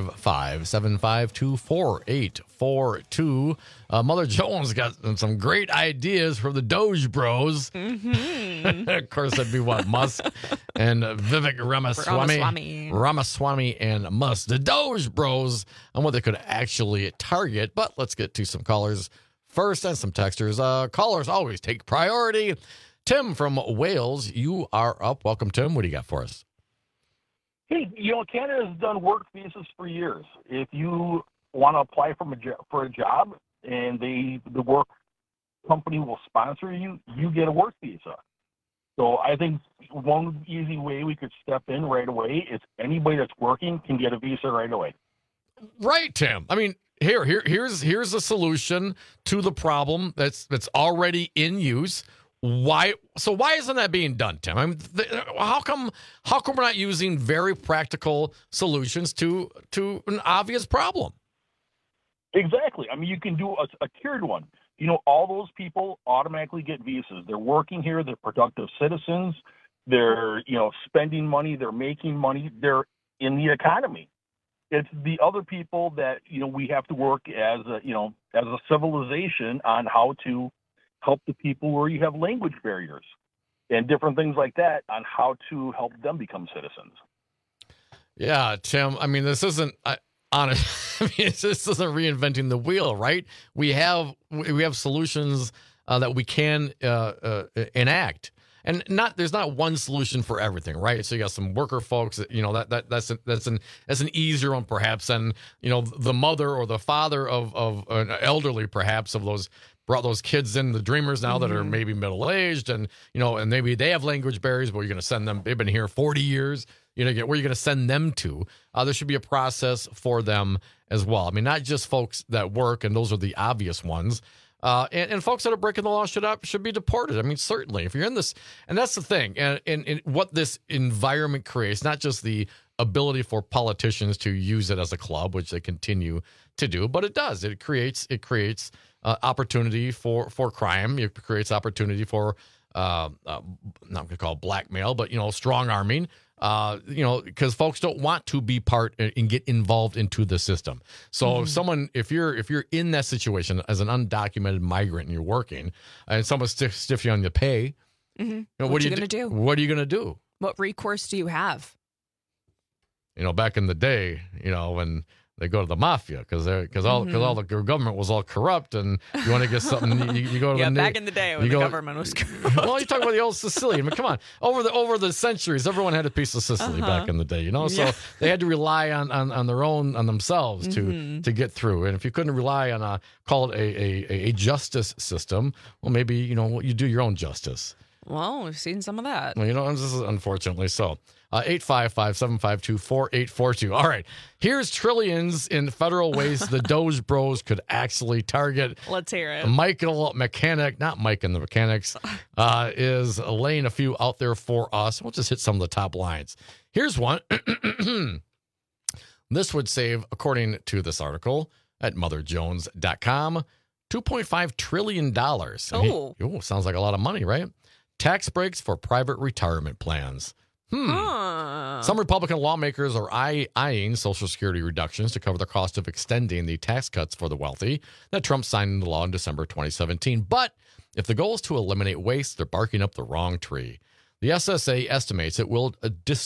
855-752-4842. Mother Jones got some great ideas from the Doge Bros. Mm-hmm. Of course, that'd be what? Musk and Vivek Ramaswamy and Musk. The Doge Bros on what they could actually target. But let's get to some callers first and some texters. Callers always take priority. Tim from Wales, you are up. Welcome, Tim. What do you got for us? Hey, Canada has done work visas for years. If you want to apply for a job and the work company will sponsor you, you get a work visa. So I think one easy way we could step in right away is anybody that's working can get a visa right away. Right, Tim. I mean, here's a solution to the problem that's already in use. Why isn't that being done, Tim? I mean, how come we're not using very practical solutions to an obvious problem? Exactly. I mean, you can do a tiered one. All those people automatically get visas. They're working here. They're productive citizens. They're spending money. They're making money. They're in the economy. It's the other people that we have to work as a civilization on how to help the people where you have language barriers. and different things like that on how to help them become citizens. Yeah, Tim. I mean, this isn't honest. I mean, this isn't reinventing the wheel, right? We have solutions that we can enact, and there's not one solution for everything, right? So you got some worker folks, that's an easier one perhaps, and the mother or the father of an elderly perhaps of those. Brought those kids in, the dreamers now that are maybe middle-aged, and and maybe they have language barriers, but you're going to send them. They've been here 40 years. Where you're going to send them to. There should be a process for them as well. I mean, not just folks that work, and those are the obvious ones. And folks that are breaking the law should be deported. I mean, certainly, if you're in this, and that's the thing, and what this environment creates, not just the ability for politicians to use it as a club, which they continue to do, but it does. It creates opportunity for crime. It creates opportunity for not going to call it blackmail, but strong arming. Because folks don't want to be part and get involved into the system. So if you're in that situation as an undocumented migrant and you're working, and someone stiffs you on your pay, what are you going to do? What are you going to do? What recourse do you have? Back in the day, when they go to the mafia because all the government was all corrupt, and you want to get something, you go to the back in the day when the government was corrupt. Well, you talk about the old Sicily. I mean, come on, over the centuries, everyone had a piece of Sicily back in the day, so they had to rely on their own, on themselves to get through. And if you couldn't rely on call it a justice system, well, maybe you do your own justice. Well, we've seen some of that. Well, this is unfortunately so. 855-752-4842. All right. Here's trillions in federal ways the Doge Bros could actually target. Let's hear it. Michael Mechanic, not Mike and the Mechanics, is laying a few out there for us. We'll just hit some of the top lines. Here's one. This would save, according to this article at motherjones.com, $2.5 trillion. Oh, sounds like a lot of money, right? Tax breaks for private retirement plans. Some Republican lawmakers are eyeing Social Security reductions to cover the cost of extending the tax cuts for the wealthy that Trump signed into law in December 2017. But if the goal is to eliminate waste, they're barking up the wrong tree. The SSA estimates it will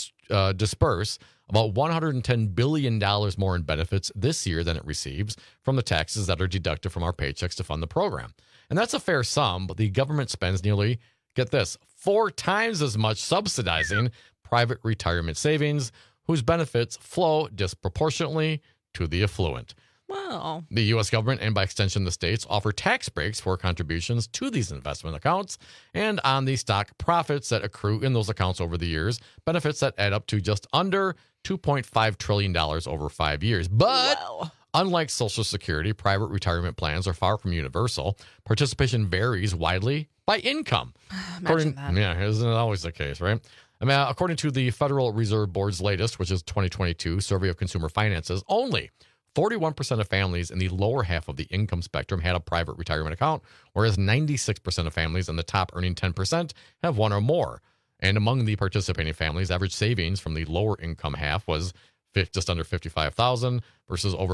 disperse about $110 billion more in benefits this year than it receives from the taxes that are deducted from our paychecks to fund the program. And that's a fair sum, but the government spends nearly, get this, 4 times as much subsidizing private retirement savings, whose benefits flow disproportionately to the affluent. Wow. The U.S. government, and by extension the states, offer tax breaks for contributions to these investment accounts and on the stock profits that accrue in those accounts over the years, benefits that add up to just under $2.5 trillion over 5 years. But unlike Social Security, private retirement plans are far from universal. Participation varies widely by income. Imagine that. Yeah, isn't it always the case, right? I mean, according to the Federal Reserve Board's latest, which is 2022 Survey of Consumer Finances, only 41% of families in the lower half of the income spectrum had a private retirement account, whereas 96% of families in the top earning 10% have one or more. And among the participating families, average savings from the lower income half was just under $55,000 versus over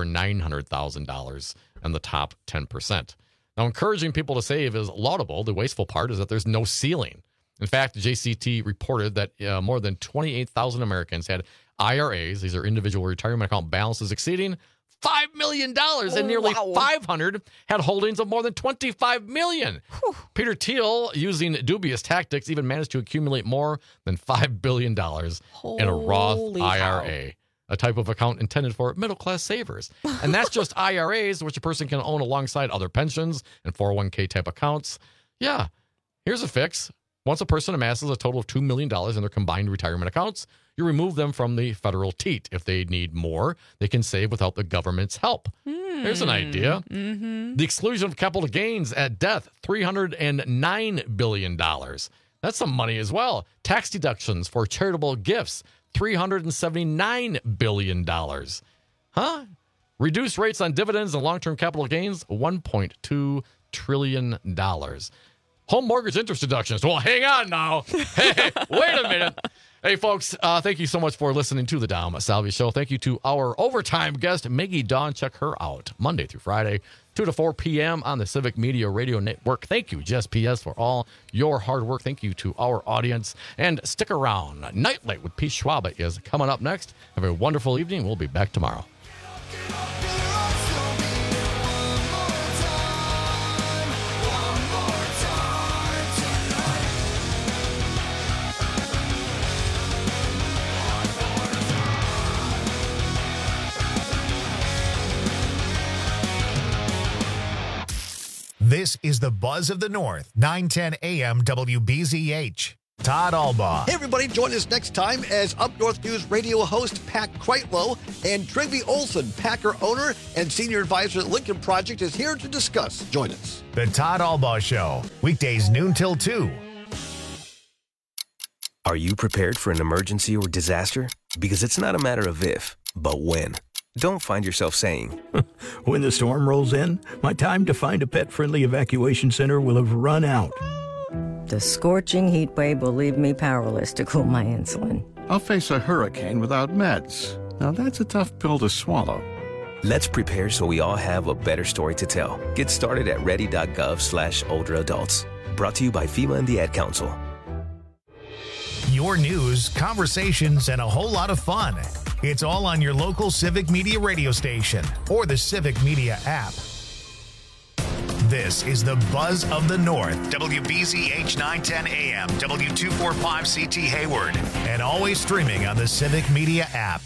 $900,000 in the top 10%. Now, encouraging people to save is laudable. The wasteful part is that there's no ceiling. In fact, the JCT reported that more than 28,000 Americans had IRAs, these are individual retirement account balances exceeding $5 million, and nearly 500 had holdings of more than $25 million. Peter Thiel, using dubious tactics, even managed to accumulate more than $5 billion in a Roth IRA, a type of account intended for middle-class savers. And that's just IRAs, which a person can own alongside other pensions and 401k type accounts. Yeah, here's a fix. Once a person amasses a total of $2 million in their combined retirement accounts, you remove them from the federal teat. If they need more, they can save without the government's help. Here's an idea. The exclusion of capital gains at death, $309 billion. That's some money as well. Tax deductions for charitable gifts, $379 billion. Reduced rates on dividends and long-term capital gains, $1.2 trillion. Home mortgage interest deductions. Well, hang on now. Hey, wait a minute. Hey, folks, thank you so much for listening to the Dom Salvi Show. Thank you to our overtime guest, Maggie Dawn. Check her out Monday through Friday, 2 to 4 p.m. on the Civic Media Radio Network. Thank you, Just PS, for all your hard work. Thank you to our audience. And stick around. Nightlight with Pete Schwab is coming up next. Have a wonderful evening. We'll be back tomorrow. This is the Buzz of the North, 910 AM WBZH. Todd Albaugh. Hey, everybody, join us next time as Up North News radio host Pat Kreitlow and Trygve Olsen, Packer owner and senior advisor at Lincoln Project, is here to discuss. Join us. The Todd Albaugh Show, weekdays noon till 2. Are you prepared for an emergency or disaster? Because it's not a matter of if, but when. Don't find yourself saying, when the storm rolls in, my time to find a pet-friendly evacuation center will have run out. The scorching heat wave will leave me powerless to cool my insulin. I'll face a hurricane without meds. Now that's a tough pill to swallow. Let's prepare so we all have a better story to tell. Get started at ready.gov/older adults. Brought to you by FEMA and the Ad Council. Your news, conversations, and a whole lot of fun. It's all on your local Civic Media radio station or the Civic Media app. This is the Buzz of the North, WBZH 910 AM, W245CT Hayward, and always streaming on the Civic Media app.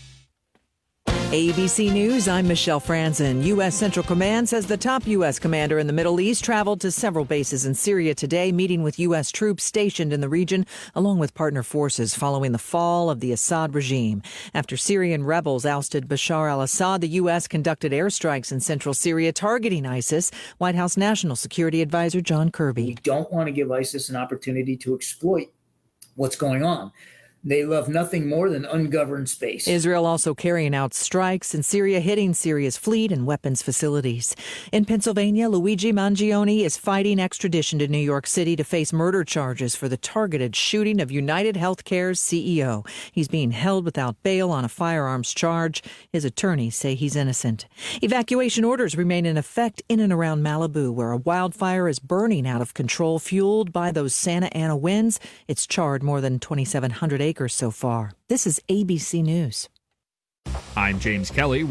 ABC News, I'm Michelle Franzen. U.S. Central Command says the top U.S. commander in the Middle East traveled to several bases in Syria today, meeting with U.S. troops stationed in the region, along with partner forces following the fall of the Assad regime. After Syrian rebels ousted Bashar al-Assad, the U.S. conducted airstrikes in central Syria targeting ISIS. White House National Security Advisor John Kirby. We don't want to give ISIS an opportunity to exploit what's going on. They love nothing more than ungoverned space. Israel also carrying out strikes in Syria, hitting Syria's fleet and weapons facilities. In Pennsylvania, Luigi Mangione is fighting extradition to New York City to face murder charges for the targeted shooting of United Healthcare's CEO. He's being held without bail on a firearms charge. His attorneys say he's innocent. Evacuation orders remain in effect in and around Malibu, where a wildfire is burning out of control, fueled by those Santa Ana winds. It's charred more than 2,700 acres so far. This is ABC News. I'm James Kelly.